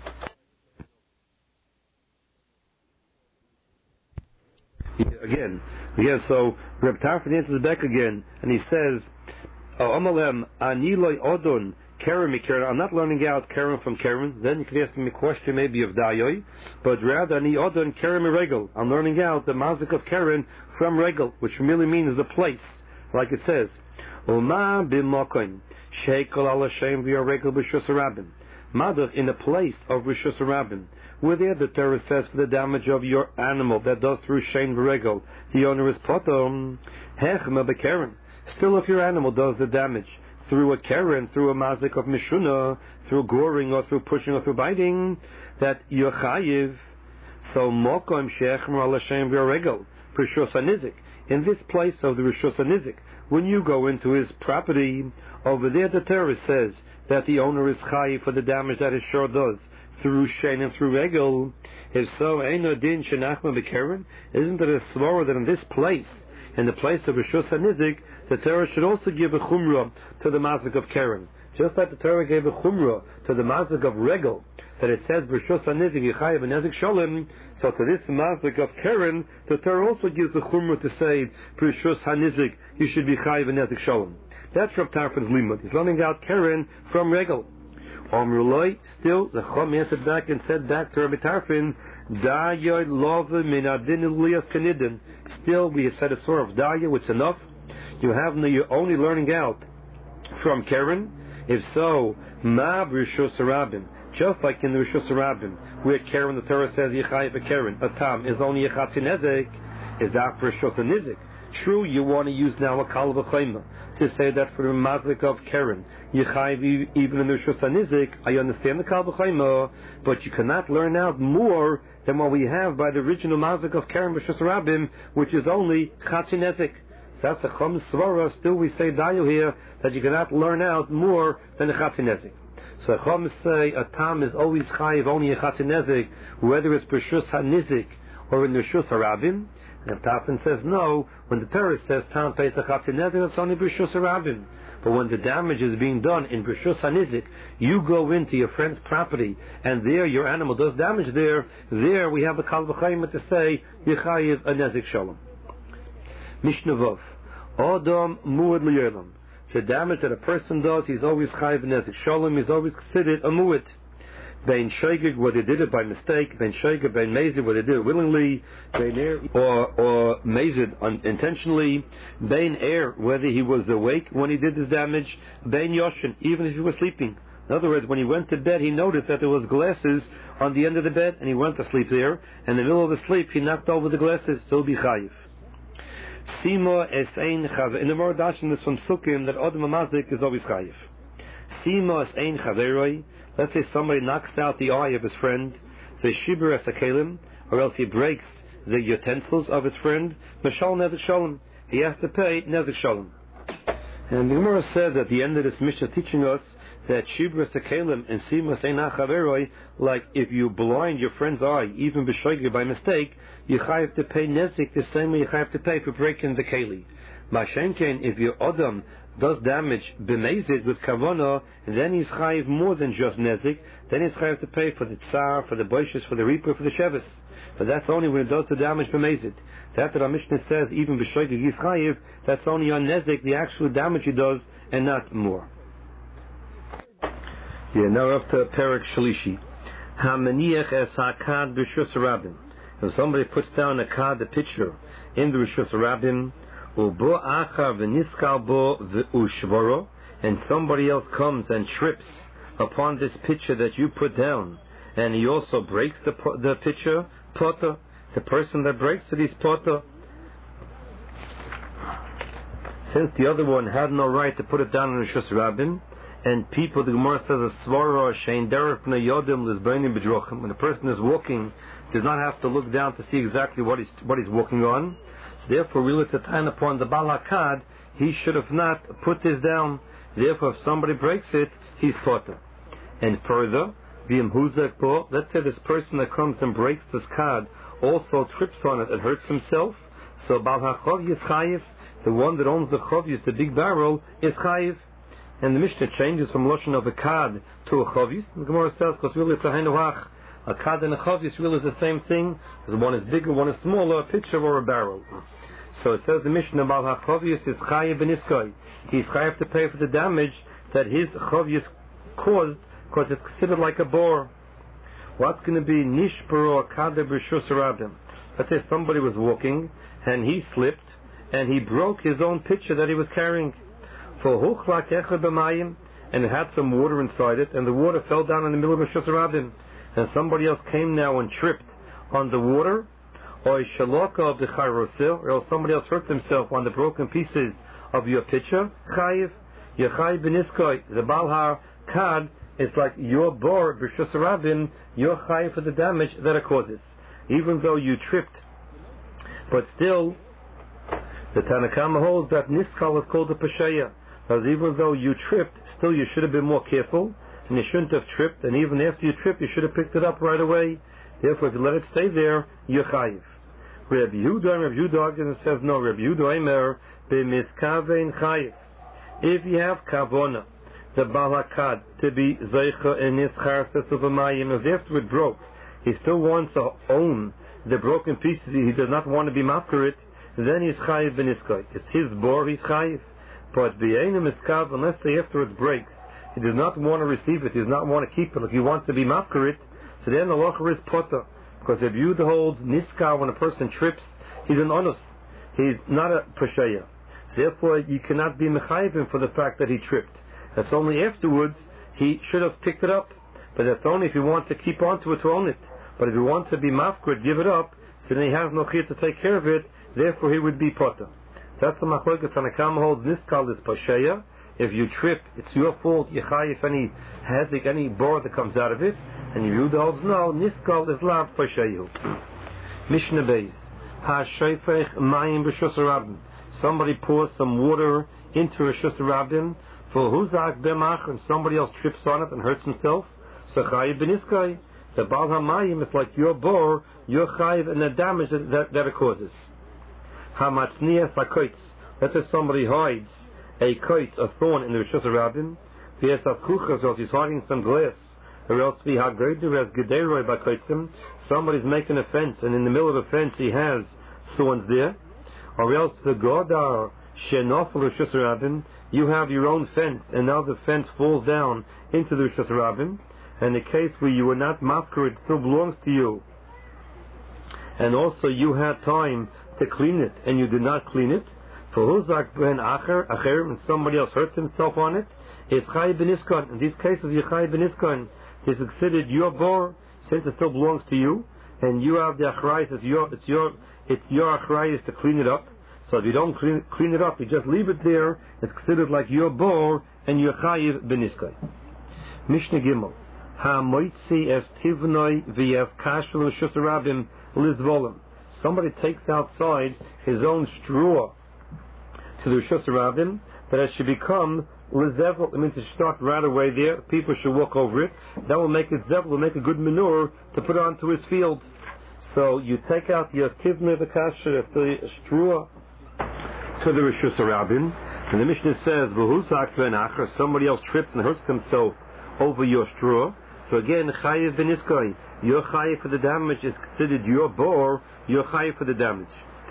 Again, again. So Reb Tarfon answers back again, and he says, "Oh, Amalem ani loy odon." Keren Keren. I'm not learning out Keren from Keren. Then you could ask me a question maybe of Dayoy, but rather Ani Odon Keren Regel. I'm learning out the mazik of Keren from Regel, which really means the place, like it says. Uma b'mokoin sheikol al Hashem v'yor Regel b'shus rabim. Mother in the place of Rishus Rabim, where there the Torah says for the damage of your animal that does through shein v'regel, the owner is potom hechma b'Keren. Still, if your animal does the damage through a keren, through a mazik of mishuna, through goring or through pushing or through biting, that you're chayiv. So mokom shechmer al Hashem v'regel b'shus HaNizik. In this place of the Rishus HaNizik, when you go into his property, over there the Torah says that the owner is chayiv for the damage that his shore does through shein and through regel. If so, eino din shenachma b'keren. Isn't it a svara that in this place, in the place of Rishus HaNizik, the Torah should also give a chumrah to the mazik of keren, just like the Torah gave a chumrah to the mazik of regel, that it says b'shus hanizik yichayev nezik sholem. So to this mazik of keren, the Torah also gives a chumrah to say b'shus hanizik you should be chayev nezik sholem. That's Reb Tarfon's limud. He's learning out keren from regel. Omruloi, still the Chum answered back and said back to Reb Tarfon, Dayoy love min adin lias kanidin. Still, we have said a sort of daya, which is enough. You have no, you're only learning out from Keren. If so, ma b'Rishus Rabim, just like in the Rishus Rabim, where Keren, the Torah says Yechayev a Keren, a tam is only a Chatzin is that for Rishus HaNizik. True, you want to use now a Kal V'Chayma to say that for the mazik of Keren, Yechayev even in the Rishus HaNizik. I understand the Kal V'Chayma, but you cannot learn out more than what we have by the original mazik of Keren Rishus Rabim, which is only Chatzin. That's a Chum Svara. Still, we say Dayu here that you cannot learn out more than a Chatzin. So Chum say a tam is always chayiv only a Chatzin, whether it's B'Rishus HaNizik or in the Rishus Rabim. And Tarfon says no. When the Torah says tam pays a Chatzin, it's only B'Rishus Rabim. But when the damage is being done in B'Rishus HaNizik, you go into your friend's property and there your animal does damage there. There we have a Kal V'Chayma to say Yechayiv a Nezik Shalom. Mishnah Vov. Adam muad liyolam. The damage that a person does, he's always chayiv nezik shalom. He's always considered a muad. Bein shoigig, whether they did it by mistake. Bein shoigig, bein mezid, whether they did it willingly. Bein air, or or mezid unintentionally. Bein air, whether he was awake when he did this damage. Bein yoshin, even if he was sleeping. In other words, when he went to bed, he noticed that there was glasses on the end of the bed, and he went to sleep there. And in the middle of the sleep, he knocked over the glasses. So be chayiv. Sima es ein chaver. In the Moradashin is from Sukkim that Adam Amazik is always chayiv. Sima es ein chaveroi. Let's say somebody knocks out the eye of his friend, the shibur es hakelim, or else he breaks the utensils of his friend. Mashal nezik shalom. He has to pay nezik shalom. And the Gemara says at the end of this Mishnah teaching us that shibur es hakelim and sima es ein chaveroi, like if you blind your friend's eye, even b'shoigig by mistake, you have to pay nezik the same way you have to pay for breaking the keli. Mashenken, if your Adam does damage b'mezid with kavana, then he's chayiv more than just nezik. Then he's chayiv to pay for the tsar, for the boishes, for the reaper, for the shevis. But that's only when it does the damage b'mezid. That that our Mishnah says, even b'shoigig he's chayiv, that's only on nezik, the actual damage he does, and not more. Yeah, now we're up to Perek Shalishi. Hamaniach es hakad b'shus rabim. If somebody puts down a card, a picture, in the Rishus Rabim, ubo achar v'niskal bo v'ushvoro, and somebody else comes and trips upon this pitcher that you put down, and he also breaks the the pitcher, potter. The person that breaks it is potter. Since the other one had no right to put it down in Rishus Rabbin, and people, the Gemara says, a svara shein derech bnei yodim lizbeinim b'drochim. When a person is walking, does not have to look down to see exactly what he's what he's walking on. So therefore, really, to time upon the Bal Hakad, he should have not put this down. Therefore, if somebody breaks it, he's potter. And further, v'im huzak bo. Let's say this person that comes and breaks this card also trips on it and hurts himself. So Bal HaChov is chayiv. The one that owns the chovyus, the big barrel, is chayiv. And the Mishnah changes from lashon of a kad to a chovyus. The Gemara says, because really it's a heinuach. A kad and a chovyus really is the same thing. Because one is bigger, one is smaller, a pitcher or a barrel. So it says the Mishnah about ha-chovyus is chayiv b'niskoi. He's chayiv to pay for the damage that his chovyus caused, because it's considered like a bore. What's going to be nishparo kada b'rishus rabim? Let's say somebody was walking and he slipped and he broke his own pitcher that he was carrying. For huchlak echad b'mayim, and it had some water inside it, and the water fell down in the middle of rishus rabim, and somebody else came now and tripped on the water, or shaloka of the chayrosel, or else somebody else hurt themselves on the broken pieces of your pitcher. Chayiv, yechayiv b'niskoi. The Bal HaKad is like your bor b'rishus rabim. You're chayiv for the damage that it causes, even though you tripped. But still, the Tanakama holds that niskal is called a pasheya. Because even though you tripped, still you should have been more careful, and you shouldn't have tripped, and even after you tripped, you should have picked it up right away. Therefore, if you let it stay there, you're chayiv. Rabbi Yehuda, Rabbi Yehuda says, no, Rabbi Yehuda Eimer, b'miskavein chayiv. If you have kavona, the Bal HaKad, to be zeicha and nischar sesuvamayim, as after it broke, he still wants to own the broken pieces, he does not want to be mafker it, then he's chayiv b'niskoi. It's his bor, he's chayiv. But b'yenim iskav, unless the after it breaks, he does not want to receive it, he does not want to keep it, if he wants to be mafker it, so then the locher is potter. Because if you holds niskav when a person trips, he's an onus. He's not a pasheya. So therefore, you cannot be mechayiv him for the fact that he tripped. That's only afterwards he should have picked it up. But that's only if you want to keep on to it to own it. But if he wants to be mafker, give it up, so then he has no chiyah to take care of it, therefore he would be potter. That's the machlokes Tanakama holds. Niskal is pasheya. If you trip, it's your fault. Yechayiv any hazik, any bor that comes out of it. And Yehuda holds no. Niskal is lav pasheyu. Mishnah Beis. Ha shayfech mayim b'shus rabim. Somebody pours some water into rishus rabim. For huzak b'mach, and somebody else trips on it and hurts himself. So chayiv b'niskay. The Bal HaMayim is like your bor, your chayiv, and the damage that, that, that it causes. Hamatznias hakoitz. Let's say somebody hides a koitz, a thorn, in the Rishus Rabbim. V'es avkuchas, or else he's hiding some glass. Or else v'hagreidu as gederoi b'koitzim. Somebody's making a fence, and in the middle of the fence he has thorns there. Or else the godar shenofel Rishus Rabbim. You have your own fence, and now the fence falls down into the Rishus Rabbim. And the case where you were not mafker, it still belongs to you. And also you had time to clean it, and you did not clean it. For huzak ben acher, acher, and somebody else hurt himself on it, is chayiv b'niskon. In these cases, you chayiv b'niskon. It's considered your bor, since it still belongs to you, and you have the achrayis. It's your, it's your, it's your achrayis to clean it up. So if you don't clean, clean it up, you just leave it there. It's considered like your bor, and your chayiv b'niskon. Mishnah Gimel. Ha moitzi es tivnoi v'yev kashel rishus rabim lizvolim. Somebody takes outside his own straw to the Rishus Rabim, that it should become lezevel. It means to start right away there. People should walk over it. That will make it zevel, will make a good manure to put onto his field. So you take out your tivnei v'kasher, the straw, to the Rishus Rabim, and the Mishnah says, "V'huzak ben acher." Somebody else trips and hurts himself over your straw. So again, chayiv b'niskoi. Your chayiv for the damage is considered your bor. Your chayiv for the damage.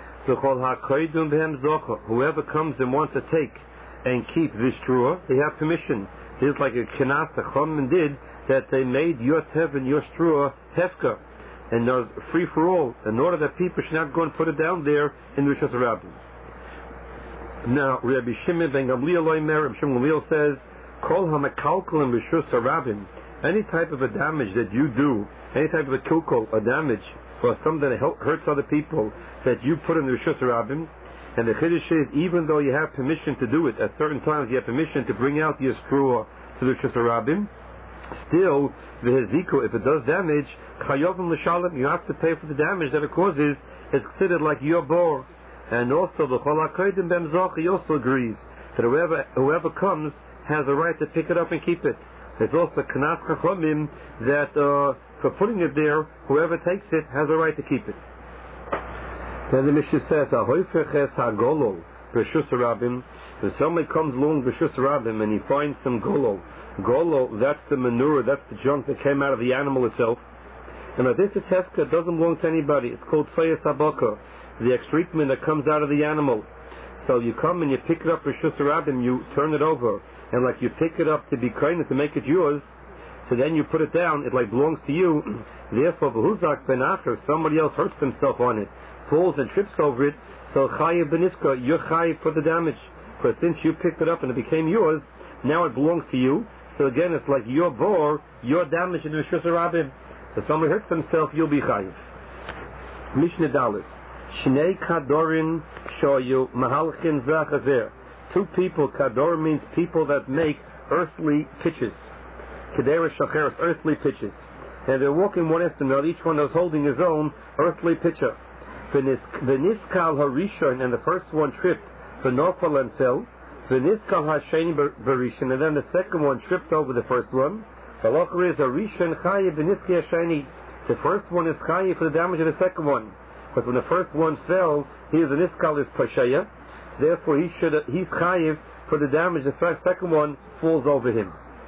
Whoever comes and wants to take and keep this straw, they have permission. It's like a kenas, the Chachamim did, that they made your tevin, your straw, hefka, and there's free for all, in order that people should not go and put it down there in the Rishus Rabbim. Now, Rabbi Shimon ben Gamliel Omer, Rabbi Shimon Gamliel says, Kol hamakalkal and rishus harabim, any type of a damage that you do, any type of a kilkol, a damage, or something that hurts other people, that you put in the rishus harabim, and the chiddush is, even though you have permission to do it, at certain times you have permission to bring out the straw to the rishus harabim, still, the heziko, if it does damage, chayovim l'shalom, you have to pay for the damage that it causes. It's considered like your bor. And also, the chol hakodim b'mzoch, he also agrees that whoever whoever comes has a right to pick it up and keep it. There's also knas chachamim that uh, for putting it there, whoever takes it has a right to keep it. Then the Mishnah says, "Ahoyfeches hagolo b'shus harabim." If somebody comes along b'shus harabim and he finds some golo, golo, that's the manure, that's the junk that came out of the animal itself. And if this is hefka, it doesn't belong to anybody. It's called fayas habaka, the excrement that comes out of the animal. So you come and you pick it up for Rishus Harabim, you turn it over, and like you pick it up to be kind to make it yours, so then you put it down, it like belongs to you. Therefore, v'huzak ben acher, somebody else hurts himself on it, falls and trips over it, so chayiv beniska, you're chayiv for the damage. Because since you picked it up and it became yours, now it belongs to you. So again, it's like your bor, your damage in the Rishus Harabim. So if somebody hurts himself, you'll be chayiv. Mishnah Dalet. Shnei kadorin shoyu mahalchin zachazer. Two people, kador means people that make earthly pitches. Kedera shacheres, earthly pitches. And they're walking one after another, each one is holding his own earthly pitcher. V'niskal harishon, and the first one tripped, v'nofal and fell. V'niskal hasheni barishon, and then the second one tripped over the first one. The locher is a rishon chayiv v'niski hasheni. The first one is chayiv for the damage of the second one. Because when the first one fell, he is an iskal is pasheya. Therefore, he should he's chayiv for the damage. The second one falls over him.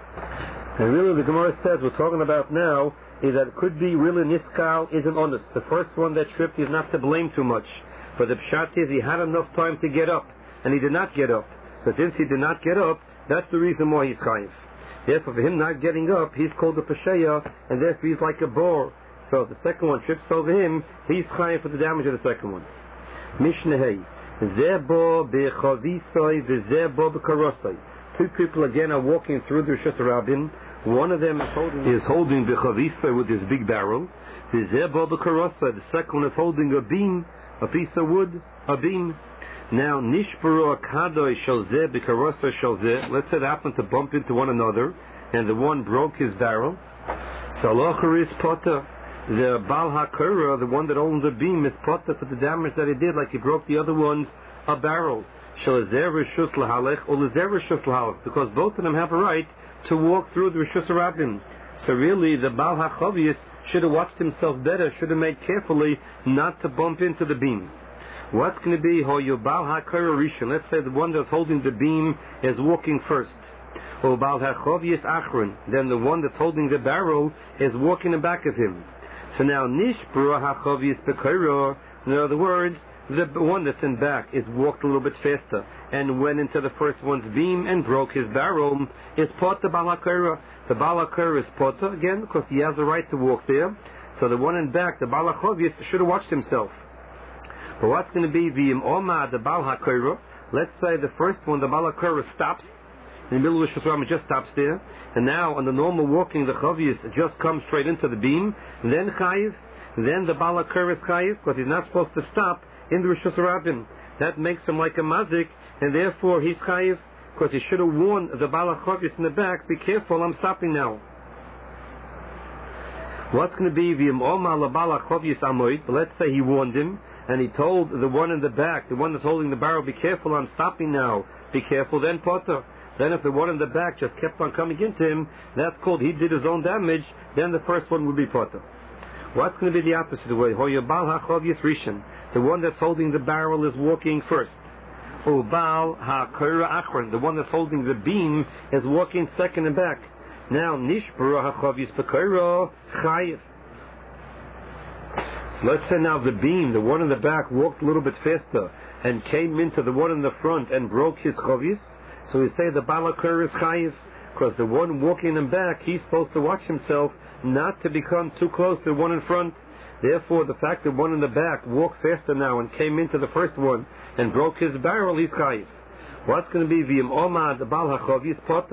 And really, the Gemara says we're talking about now is that it could be really niskal is an honest. The first one that tripped is not to blame too much. But the pshat is he had enough time to get up, and he did not get up. So since he did not get up, that's the reason why he's chayiv. Therefore, for him not getting up, he's called a pasheya, and therefore he's like a bor. So if the second one trips over him, he's chayiv for the damage of the second one. Mishnah Hey. Zebo bechavisoi v'zebo bekarosoi. Two people again are walking through the Rishus Harabim. One of them is holding is holding bechavisoi with his big barrel. V'zebo bekarosoi. The second one is holding a beam, a piece of wood, a beam. Now nishbaro kadoi shalzeh bekarosoi shalzeh. Let's say they happen to bump into one another, and the one broke his barrel. Salocher is potter. The Baal HaKorah, the one that owns the beam, is potter for the damage that he did, like he broke the other one's a barrel. Because both of them have a right to walk through the Rishus Harabim. So really, the Baal HaChavius should have watched himself better, should have made carefully not to bump into the beam. What's going to be Hoyo Baal HaKorah Rishon? Let's say the one that's holding the beam is walking first. Or Baal HaChavius Achron. Then the one that's holding the barrel is walking in back of him. So now, Nishbra HaChavius Bekorah, in other words, the one that's in back is walked a little bit faster and went into the first one's beam and broke his barrel, is Potter Baal HaKorah. The Baal HaKorah is Potter, again, because he has the right to walk there. So the one in back, the Baal HaChavius, should have watched himself. But what's going to be the Omad, the Baal HaKorah? Let's say the first one, the Baal HaKorah, stops in the middle of the Rishus Harabim, just stops there, and now on the normal walking, the Chavius just comes straight into the beam, then Chayiv, then the Baal HaKorah is Chayiv, because he's not supposed to stop in the Rishus Harabim. That makes him like a mazik, and therefore he's Chayiv, because he should have warned the Baal HaChavius in the back, be careful, I'm stopping now. What's going to be the Omar la Baal HaChavius Amoid? Let's say he warned him, and he told the one in the back, the one that's holding the barrel, be careful, I'm stopping now, be careful, then Potter. Then if the one in the back just kept on coming into him, that's called he did his own damage, then the first one would be potter. What's going to be the opposite way? Hoya Baal HaChavius Rishon. The one that's holding the barrel is walking first. Or Baal HaKorah Achron. The one that's holding the beam is walking second and back. Now, Nishbara HaChavius Bekorah Chayiv. So let's say now the beam, the one in the back, walked a little bit faster and came into the one in the front and broke his Chavius. So we say the Baal HaKorah is Chayiv, because the one walking in back, he's supposed to watch himself not to become too close to the one in front. Therefore, the fact that one in the back walked faster now and came into the first one and broke his barrel, he's Chayiv. What's going to be V'im Omad, the Baal HaChavius Potter?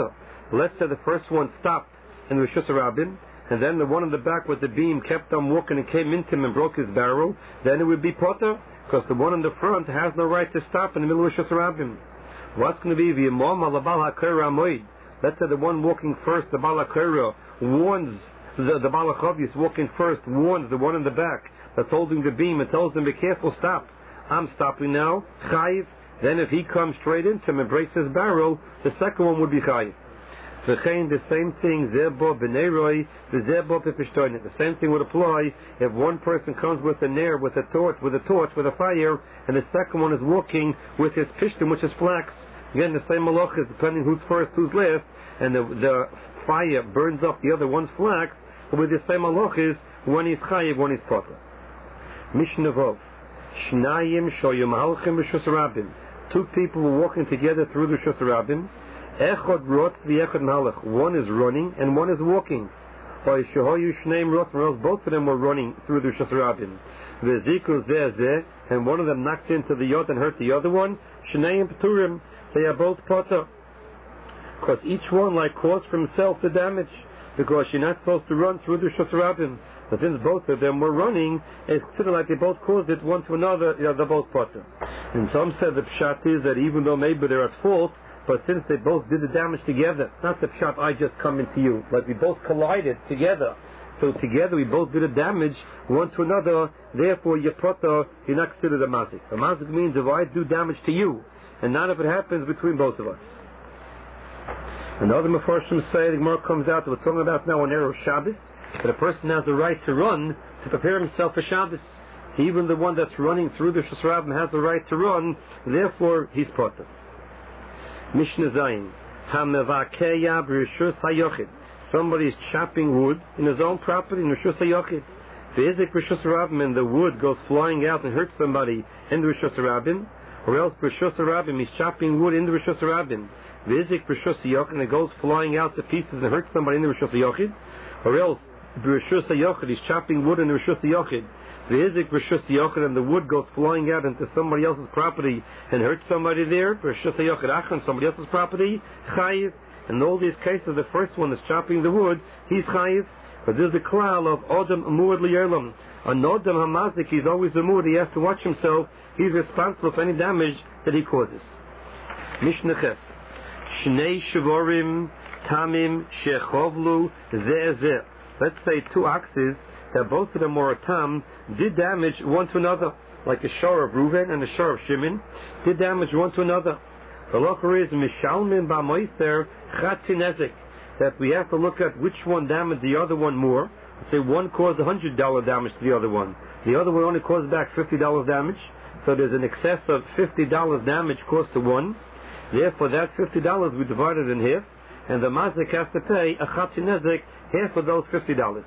let's say the first one stopped in the Rishus Harabim, and then the one in the back with the beam kept on walking and came into him and broke his barrel, then it would be potter, because the one in the front has no right to stop in the middle of Rishus Harabim. What's going to be the Imam al Bal HaKoira Amoid? Let's say the one walking first, the Bal HaKoira, warns the, the Bal HaChavi is walking first, warns the one in the back that's holding the beam and tells them, be careful, stop. I'm stopping now, chayiv. Then if he comes straight into him and breaks his barrel, the second one would be chayiv. V'chein, the same thing, zebo b'neiroi, v'zebo b'pishtoinet. The same thing would apply if one person comes with a nair, with a torch, with a torch, with a fire, and the second one is walking with his pishtim, which is flax. Again, the same malach is depending who's first, who's last, and the, the fire burns up the other one's flax, but with the same malach is one is chayiv, one is potter. Mishnah Vov. Shnayim shoyim halchim b'shus rabim. Two people were walking together through the Shus Harabim. Echad rotz v'echad malach. One is running and one is walking. Or shehoyu shneim rotz, or else both of them were running through the Shus Harabim. V'ziku zeh zeh, and one of them knocked into the yod and hurt the other one. Shneim p'turim. They are both potter. Because each one like caused for himself the damage. Because you're not supposed to run through the Shus Harabim. But since both of them were running, it's considered like they both caused it one to another, you know, they're both potter. And some said the pshat is that even though maybe they're at fault, but since they both did the damage together, it's not the pshat, I just come into you. Like we both collided together. So together we both did the damage one to another, therefore you're potter, you're not considered a mazik. A mazik means if I do damage to you, and none of it happens between both of us. And the other Mefarshim say, the Gemara comes out, we're talking about now on Erev Shabbos, that a person has the right to run to prepare himself for Shabbos. So even the one that's running through the Shus Harabim has the right to run, therefore he's potter. Mishnah Zayin. Hamevakeya b'rishus hayochid. Somebody is chopping wood in his own property in Rishus hayochid. V'ezik b'rishus harabim, and the wood goes flying out and hurts somebody in the Rishus harabim, or else b'rishus harabim, he's chopping wood in the Rishus harabim. V'ezik b'rishus hayochid, and it goes flying out to pieces and hurts somebody in the Rishus hayochid, or else b'rishus hayochid, he's chopping wood in the Rishus hayochid. The Izik Rishus Yochid, and the wood goes flying out into somebody else's property and hurts somebody there. Rishus Yochid Achan, somebody else's property, Chayiv. In all these cases, the first one is chopping the wood, he's Chayiv. But there's the klal of Odom Muad Liyerlam. On Odom Hamazik, he's always a mood, he has to watch himself, he's responsible for any damage that he causes. Mishnah Ches. Shnei Shavorim Tamim Shechovlu Zeh Zeh. Let's say two oxes that both of them were a tam, did damage one to another, like a shor of Reuven and a shor of Shimon, did damage one to another. The locher is mishalmin ba'moiser chatinezek, that we have to look at which one damaged the other one more. Let's say one caused a hundred dollar damage to the other one, the other one only caused back fifty dollars damage, so there's an excess of fifty dollars damage caused to one. Therefore, that fifty dollars we divided in half, and the mazik has to pay a chatinezek half of those fifty dollars.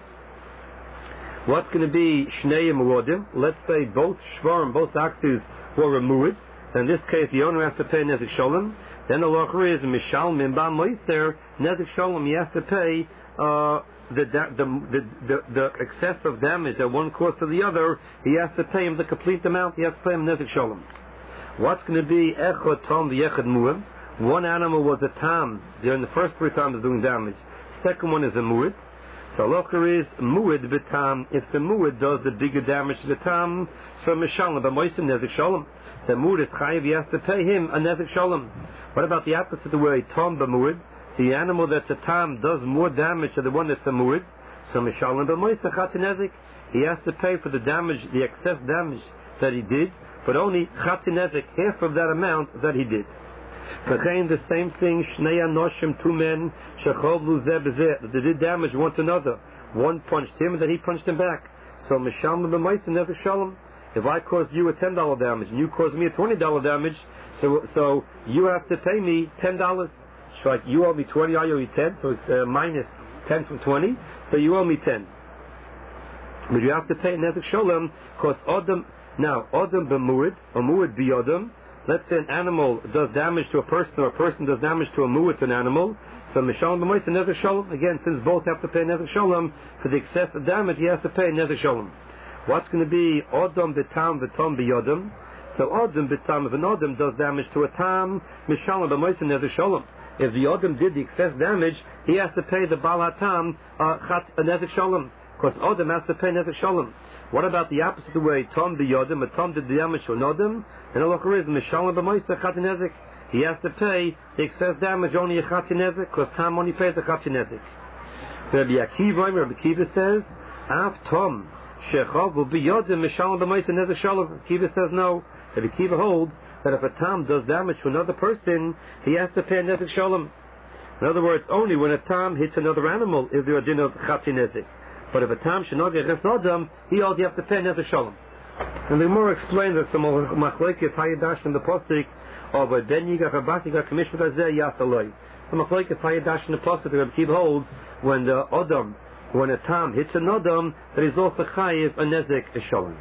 What's going to be Shnei Muadim? Let's say both Shvarim, both oxes were removed. In this case, the owner has to pay Nezik Sholem. Then the locher is Mishalmim Ba Moiser, Nezik Sholem, he has to pay uh, the, the, the, the, the excess of damage that one caused to the other. He has to pay him the complete amount, he has to pay him Nezik Sholem. What's going to be Echot Tom V'Yechad Muad? One animal was a tam during the first three times of doing damage. Second one is a muad. So locher is muad b'tam. If the muad does the bigger damage to the tam, so mishalem b'moisim nezik shalom. The muad is chayiv, he has to pay him a nezik shalom. What about the opposite the way tom b'muad? The animal that's a tam does more damage to the one that's a muad, so mishalem b'moisim chati nezik. He has to pay for the damage, the excess damage that he did, but only chati nezik, half of that amount that he did. Again, the same thing, Shnei Anoshim, two men, Shechovlu Zeh B'Zeh, they did damage one to another. One punched him and then he punched him back. So, Mishalm B'Maisim Nezik Shalom. If I caused you a ten dollar damage and you caused me a twenty dollar damage, so so you have to pay me ten dollars. So like you owe me twenty, I owe you ten, so it's uh, minus ten from twenty, so you owe me ten. But you have to pay Nezik Shalom, because Odom, now, Odom B'Muad, or Muad B'Odom, let's say an animal does damage to a person, or a person does damage to a muad, to an animal. So Mishalom b'moisim nezik shalom. Again, since both have to pay nezik shalom for the excessive damage, he has to pay nezik shalom. What's going to be odom b'tam v'tom b'yodom? So odom b'tam, if an odom does damage to a tam, Mishalom b'moisim nezik shalom. If the Odom did the excess damage, he has to pay the Baal Hatam uh, Chat Nezek Shalom, because Odom has to pay Nezek Shalom. What about the opposite way? Tom the Yodom, but Tom did the damage to an Odom, and the Locher is Mishalom B'Moisa Chat Nezek. He has to pay the excess damage only a Chat Nezek, because Tom only pays the Chat Nezek. Rabbi Akiva, Rabbi Akiva says, Av Tom Shechov will be Yodom Mishalom B'Moisa Nezek Shalom. Akiva says no. Rabbi Akiva holds that if a Tom does damage to another person, he has to pay Nezek Shalom. In other words, only when a Tom hits another animal is there a din of Chat Nezek. But if a Tam Shenogeh Ches Adam, he also have to pay Nezek Shalom. And the Gemara explains that some Machlekes Hayadash in the Pasuk of a Ben Yigach Abbas Yigach Kamishvat Azeh Yasaloi. Some Machlekes Hayadash in the Pasuk that Rabbi holds when the Adam, when a Tam hits an Adam, that is also Chayiv a Nezek Shalom.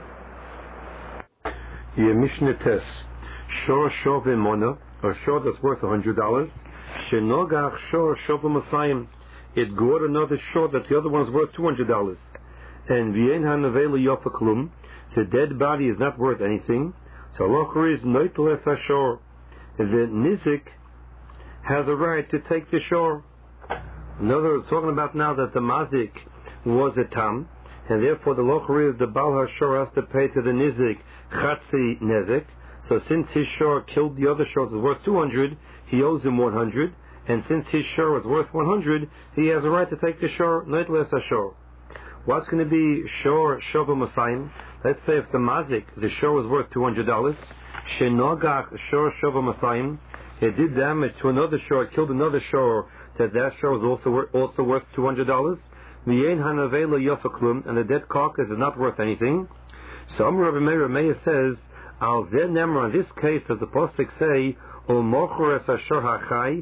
Ye Mishnah Tes Shor Shor V'Mona, or Shor that's worth a hundred dollars. Shenogach Shor Shor V'Masayim. It got another short that the other one's worth two hundred dollars. And V'en HaNavela Yofa Klum, the dead body is not worth anything. So Locher is Noitles HaShor. The Nizik has a right to take the shore. In other words, talking about now that the Mazik was a Tam, and therefore the Locher is the Baal HaShor has to pay to the Nizik Chatzi Nezik. So since his shore killed the other shores is worth two hundred, he owes him one hundred. And since his shore is worth one hundred, he has a right to take the shore, not less a shore. What's going to be shore shova masayim? Let's say if the mazik, the shore was worth two hundred dollars, shenogach shore shova masayim, it did damage to another shore, killed another shore, that that shore was also worth, also worth two hundred dollars. V'yein hanavela yofaklum, and the dead carcass is not worth anything. So Amar Rabbi Meir Meir says, al zeh nemar, in this case, does the pasuk say, ul mocher es ashor hachai,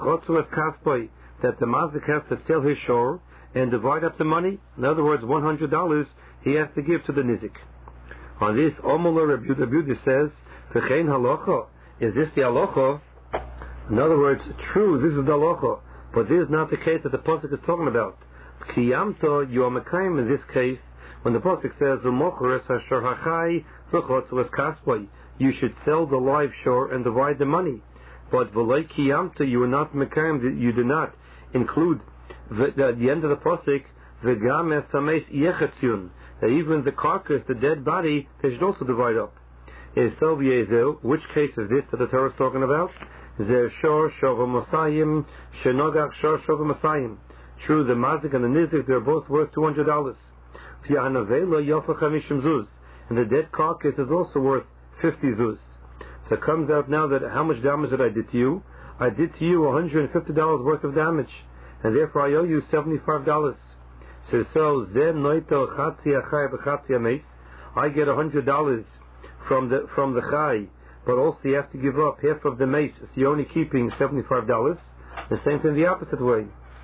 that the mazik has to sell his shore and divide up the money. In other words, one hundred dollars he has to give to the nizik. On this, Omula Rabbi Yehuda says, "V'chein halacha." Is this the halacha? In other words, true, this is the halacha, but this is not the case that the pasuk is talking about. Kiyamto, you are mekayim in this case when the pasuk says, "U'mocher es hashor hachai v'chotzu es kaspai." You should sell the live shore and divide the money. But v'loi kiyamta, you are not mekayim, you do not include the, the, the end of the pasuk v'gam esameis yechatzun, that even the carcass, the dead body, they should also divide up. Is so v'yezel, which case is this that the Torah is talking about? Zer shor shova masayim shenogach shor shova masayim. True, the mazik and the nizik, they're both worth two hundred dollars. V'yanavela yofa chamishim zuz, and the dead carcass is also worth fifty zuz. So it comes out now that how much damage did I did to you? I did to you one hundred fifty dollars worth of damage, and therefore I owe you seventy-five dollars. So so zen noito chatzi achai v'chatzi ameis. I get one hundred dollars from the from the chai, but also you have to give up half of the mace, so you're only keeping seventy-five dollars. The same thing the opposite way.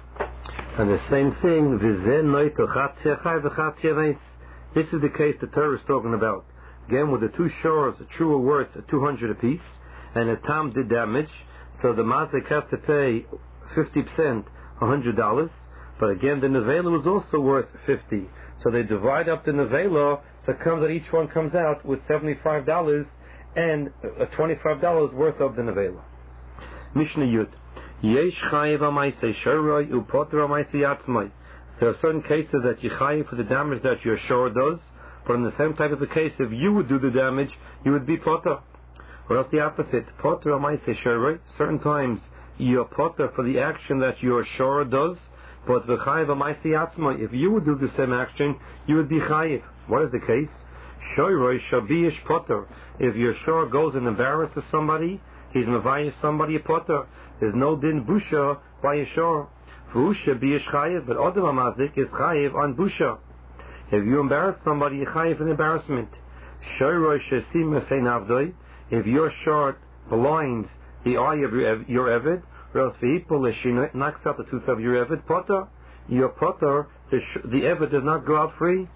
And the same thing, v'zen noito chatzi achai v'chatzi ameis. This is the case the Torah is talking about. Again, with the two shores, the true worth two hundred apiece, and the Tam did damage, so the mazik has to pay fifty percent, one hundred dollars. But again, the nevela was also worth fifty, so they divide up the nevela. So it comes that each one comes out with seventy-five dollars and twenty-five dollars worth of the nevela. Mishnah Yud. Yesh chayiv amaisei shoroi upoter amaisei yatzmai. There are certain cases that you chayiv for the damage that your shore does. But in the same type of the case, if you would do the damage, you would be potter. Or else the opposite. Potter amaisei shoroi. Certain times you're potter for the action that your shore does, but v'chayiv amaisei yatzmai. If you would do the same action, you would be chayiv. What is the case? Shoroi shabiyish potter. If your shore goes and embarrasses somebody, he's mavayis somebody a potter. There's no din busha by a shore. Busha biyish chayiv, but Odom hamazik is chayiv on busha. If you embarrass somebody, you chayiv an embarrassment. Shoroi shesim efein avdoi. If your shore blinds the eye of your, your eved, or else v'hipol she knocks out the tooth of your eved, potter. Your potter, the, the eved does not go out free.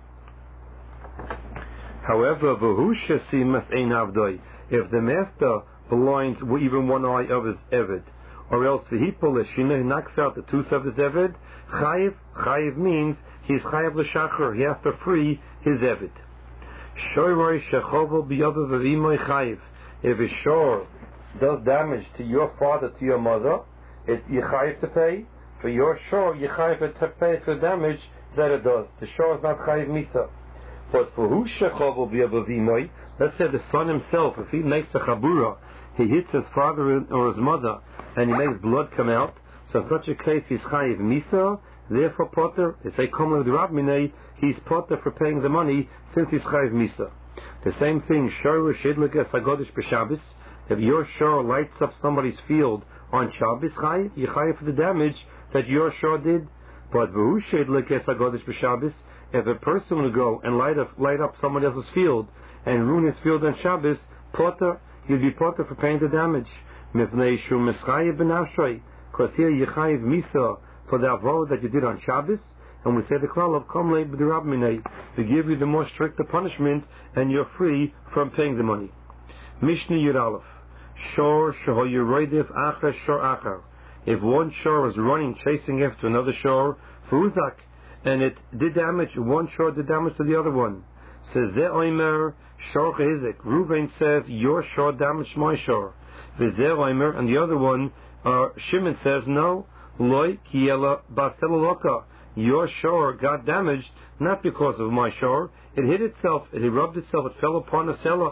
However, v'hu shesim efein avdoi. If the master blinds even one eye of his eved, or else v'hipol she knocks out the tooth of his eved, chayiv. Chayiv means he's chayiv l'shachar. He has to free his eved. Shoroi shechovo b'yodav v'imoy chayiv. If his shore does damage to your father, to your mother, it you chayiv to pay. For your shore, you chayiv to pay for the damage that it does. The shore is not chayiv misa. But for who shechov will be able to let's say the son himself, if he makes a chabura, he hits his father or his mother, and he makes blood come out. So in such a case, he's chayiv misa. Therefore, potter, if they come with the Rabminei, he's potter for paying the money since he's chayiv misa. The same thing, shor shidlik es hagodish b'Shabbos. If your shor lights up somebody's field on Shabbos, chayiv, you chayiv for the damage that your shor did. But v'hu shidlik es hagodish b'Shabbos. If a person would go and light up, light up someone else's field and ruin his field on Shabbos, potter, you'd be potter for paying the damage. Mifnei shu mischayiv b'nafshay. Because here you chayiv misa for the avodah that you did on Shabbos, and we say the klal of kamlei b'derab minei, to give you the more stricter punishment, and you're free from paying the money. Mishnah Yud Aleph, shor shehoyu roidif achar shor achar. If one shor is running, chasing after another shor, furuzak, and it did damage, one shor did damage to the other one. Says ze oimer shor chehizik. Reuven says your shor damaged my shor. V'ze oimer, and the other one, uh, Shimon says no. Loi kiela baseloloka. Your shore got damaged not because of my shore. It hit itself. It rubbed itself. It fell upon a seller.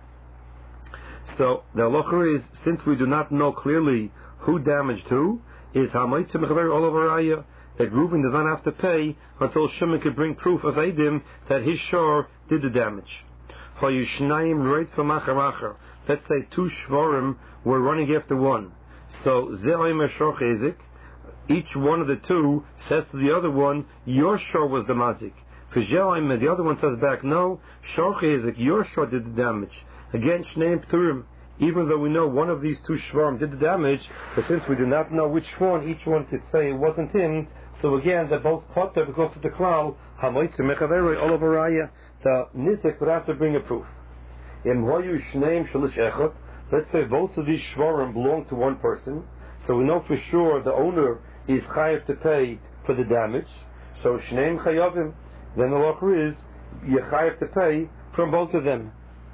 So the halacha is, since we do not know clearly who damaged who, is hamayt mechaver all over raya, that Reuben does not have to pay until Shimon could bring proof of Eidim that his shore did the damage. Let's say two shvarim were running after one. So ze'omer shor chezik. Each one of the two says to the other one, your shor was the mazik. For Jehoim, the other one says back, no, shor chezik, your shor did the damage. Again, shneim pturim. Even though we know one of these two shvarim did the damage, but since we do not know which one, each one could say it wasn't him. So again, they're both potter because of the klal. Hamoitzu mechaveri all over raya. The nizik would have to bring a proof. Im hoyu shneim shalish echot. Let's say both of these shvarim belong to one person, so we know for sure the owner is chayav to pay for the damage. So shneim chayavim. Then the halacha is you chayav to pay from both of them.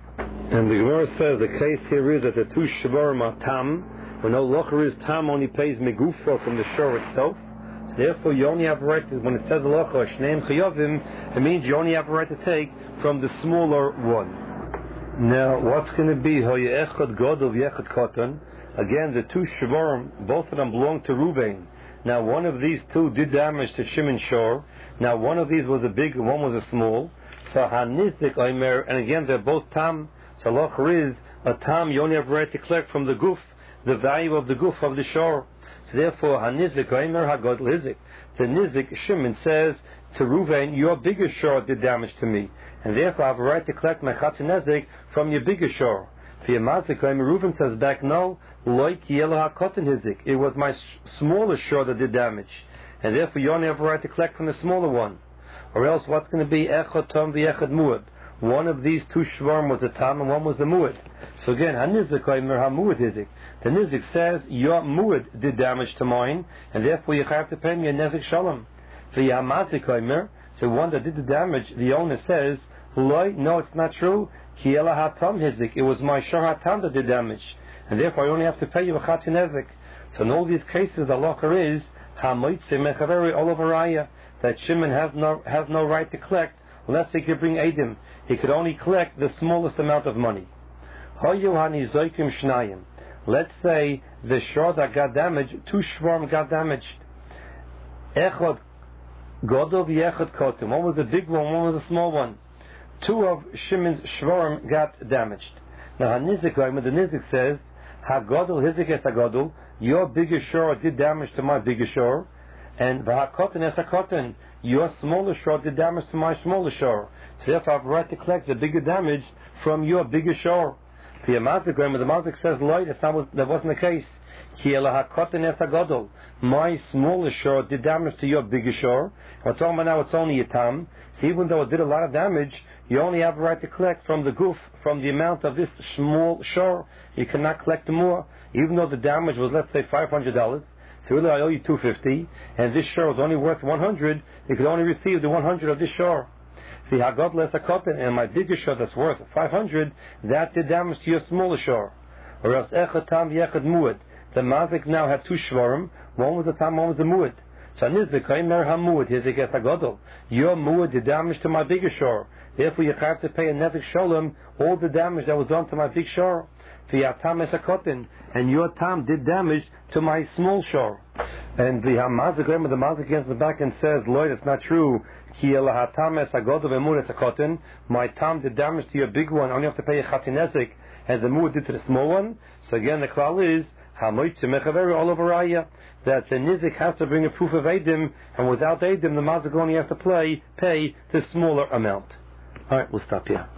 And the Gemara says the case here is that the two shvarim are tam. We know halacha is tam only pays megufo from the shore itself. So therefore, you only have a right to, when it says halacha shneim chayavim, it means you only have a right to take from the smaller one. Now, what's going to be hoye echad gadol v'echad katan? Again, the two shvarim, both of them belong to Reuben. Now, one of these two did damage to Shimon's shore. Now, one of these was a big, one was a small. So hanizik oimer, and again, they're both tam. So halacha is a tam. You only have right to collect from the guf, the value of the guf of the shore. So therefore, hanizik oimer hagadol hizik. The nizik Shimon says to Reuven, your bigger shore did damage to me, and therefore I have a right to collect my chatzinezik from your bigger shore. For your mazik oimer, Reuven says back, no, loy kiela hakotin hizik. It was my smaller shore that did damage, and therefore you only have a right to collect from the smaller one. Or else, what's going to be echad tom v'echad muad? One of these two shvarim was a tam and one was a muad. So again, hanizik oimer hamuad hizik. The nizik says your muad did damage to mine, and therefore you have to pay me a nezik shalom. For your mazik oimer, the one that did the damage, the owner says, loy, no, it's not true. Kiela hatam hizik. It was my shor hatam that did damage, and therefore I only have to pay you a chatzin nezik. So in all these cases, the halacha is hamoitze mechaveri all over raya, that Shimon has no has no right to collect unless he could bring edim. He could only collect the smallest amount of money. Hoyohani zoikim shnayim. Let's say the shor that got damaged, two shvarim got damaged. Echad gadol v'echad kotim. One was a big one, one was a small one. Two of Shimon's shvarim got damaged. Now hanizik, the nizik says, hagadol hizik es hagadol. Your bigger shor did damage to my bigger shor, and v'hakotin es hakotin. Your smaller shor did damage to my smaller shor. So therefore I have a right to collect the bigger damage from your bigger shor. The mazik says, Lloyd, that wasn't the case. My smaller shore did damage to your bigger shore. We're talking about now it's only a tam. So even though it did a lot of damage, you only have a right to collect from the goof, from the amount of this small shore. You cannot collect more. Even though the damage was, let's say, five hundred dollars. So really I owe you two hundred fifty dollars, and this shore was only worth one hundred dollars, you could only receive the one hundred dollars of this shore. The hagod less a cotton, and my bigger shore that's worth five hundred dollars, that did damage to your smaller shore. Or else echad tam yechad muad. the mazik now had two shvarim. One was a tam, one was a muad. So nizik kaimer hamuad. Here's a get a gadol. Your muad did damage to my bigger shore. Therefore, you have to pay a nezik shalom all the damage that was done to my big shore. V'yatam es a kotin, and your tam did damage to my small shore. And the hamazik, remember the mazik against the back and says, Lloyd, it's not true. Ki elahatam es a gadol v'muad es a kotin. My tam did damage to your big one. I only have to pay a chatinezik, and the muad did to the small one. So again, the klal is hamoitze mechaver all over raya, that the nizik has to bring a proof of edim, and without edim, the mazik only has to play pay the smaller amount. All right, we'll stop here.